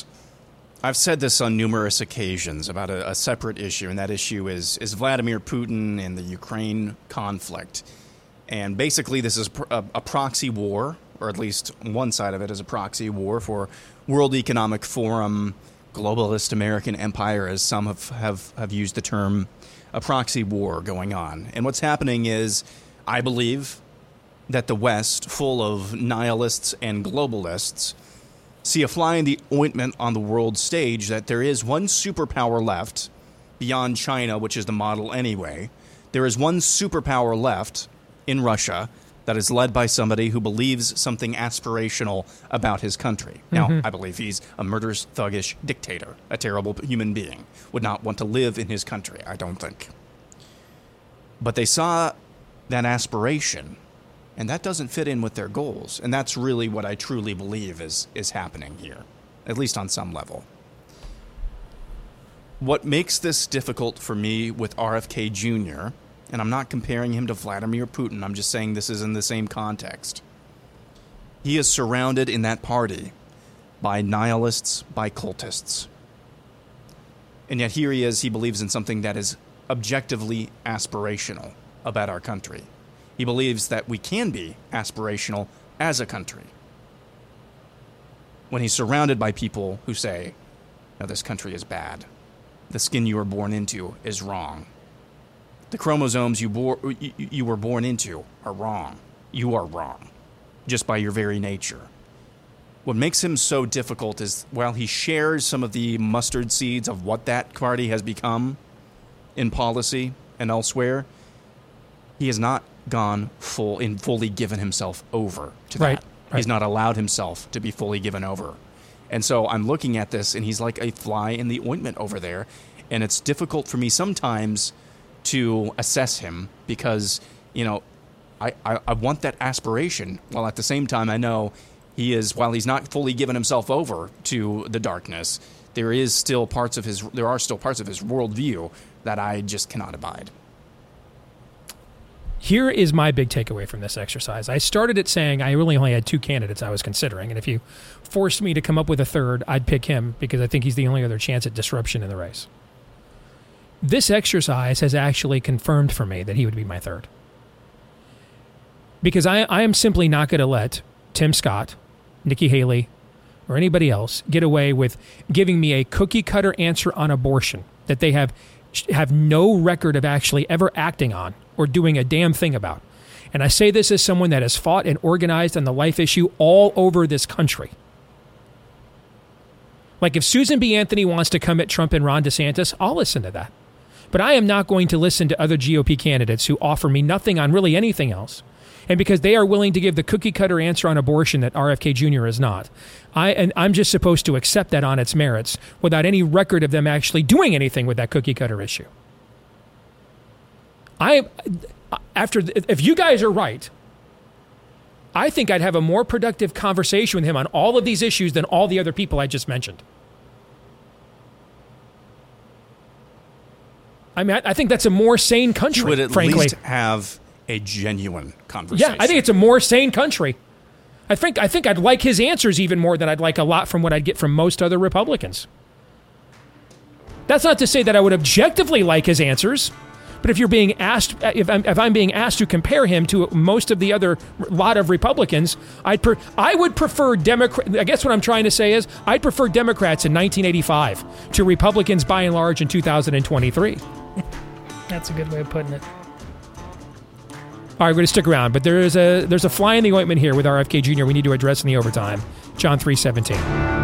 on numerous occasions about a separate issue, and that issue is Vladimir Putin and the Ukraine conflict. And basically this is a proxy war, or at least one side of it is a proxy war for World Economic Forum, globalist American empire, as some have used the term, a proxy war going on. And what's happening is, I believe, that the West, full of nihilists and globalists, see a fly in the ointment on the world stage, that there is one superpower left beyond China, which is the model anyway. There is one superpower left in Russia that is led by somebody who believes something aspirational about his country. Now, I believe he's a murderous, thuggish dictator, a terrible human being, would not want to live in his country, I don't think. But they saw that aspiration, and that doesn't fit in with their goals. And that's really what I truly believe is happening here, at least on some level. What makes this difficult for me with RFK Jr., and I'm not comparing him to Vladimir Putin, I'm just saying this is in the same context. He is surrounded in that party by nihilists, by cultists. And yet here he is, he believes in something that is objectively aspirational about our country. He believes that we can be aspirational as a country. When he's surrounded by people who say, no, this country is bad. The skin you were born into is wrong. The chromosomes you were born into are wrong. You are wrong, just by your very nature. What makes him so difficult is, while he shares some of the mustard seeds of what that party has become in policy and elsewhere, he has not gone fully given himself over to that. Right. He's not allowed himself to be fully given over. And so I'm looking at this, and he's like a fly in the ointment over there, and it's difficult for me sometimes to assess him because, I want that aspiration, while at the same time I know he is, while he's not fully given himself over to the darkness, there are still parts of his worldview that I just cannot abide. Here is my big takeaway from this exercise. I started it saying I really only had 2 candidates I was considering, and if you forced me to come up with a third, I'd pick him because I think he's the only other chance at disruption in the race. This exercise has actually confirmed for me that he would be my third. Because I am simply not going to let Tim Scott, Nikki Haley, or anybody else get away with giving me a cookie-cutter answer on abortion that they have no record of actually ever acting on or doing a damn thing about. And I say this as someone that has fought and organized on the life issue all over this country. Like, if Susan B. Anthony wants to come at Trump and Ron DeSantis, I'll listen to that. But I am not going to listen to other GOP candidates who offer me nothing on really anything else. And because they are willing to give the cookie-cutter answer on abortion that RFK Jr. is not, I'm just supposed to accept that on its merits without any record of them actually doing anything with that cookie-cutter issue. If you guys are right, I think I'd have a more productive conversation with him on all of these issues than all the other people I just mentioned. I mean, I think that's a more sane country, You would at frankly. least have a genuine conversation. Yeah, I think it's a more sane country. I think I'd like his answers even more than I'd like a lot from what I'd get from most other Republicans. That's not to say that I would objectively like his answers, but if you're being asked, if I'm being asked to compare him to most of the other lot of Republicans, I would prefer Democrat. I guess what I'm trying to say is I'd prefer Democrats in 1985 to Republicans by and large in 2023. That's a good way of putting it. All right, we're going to stick around, but there's a fly in the ointment here with RFK Jr. we need to address in the overtime. John 3:17.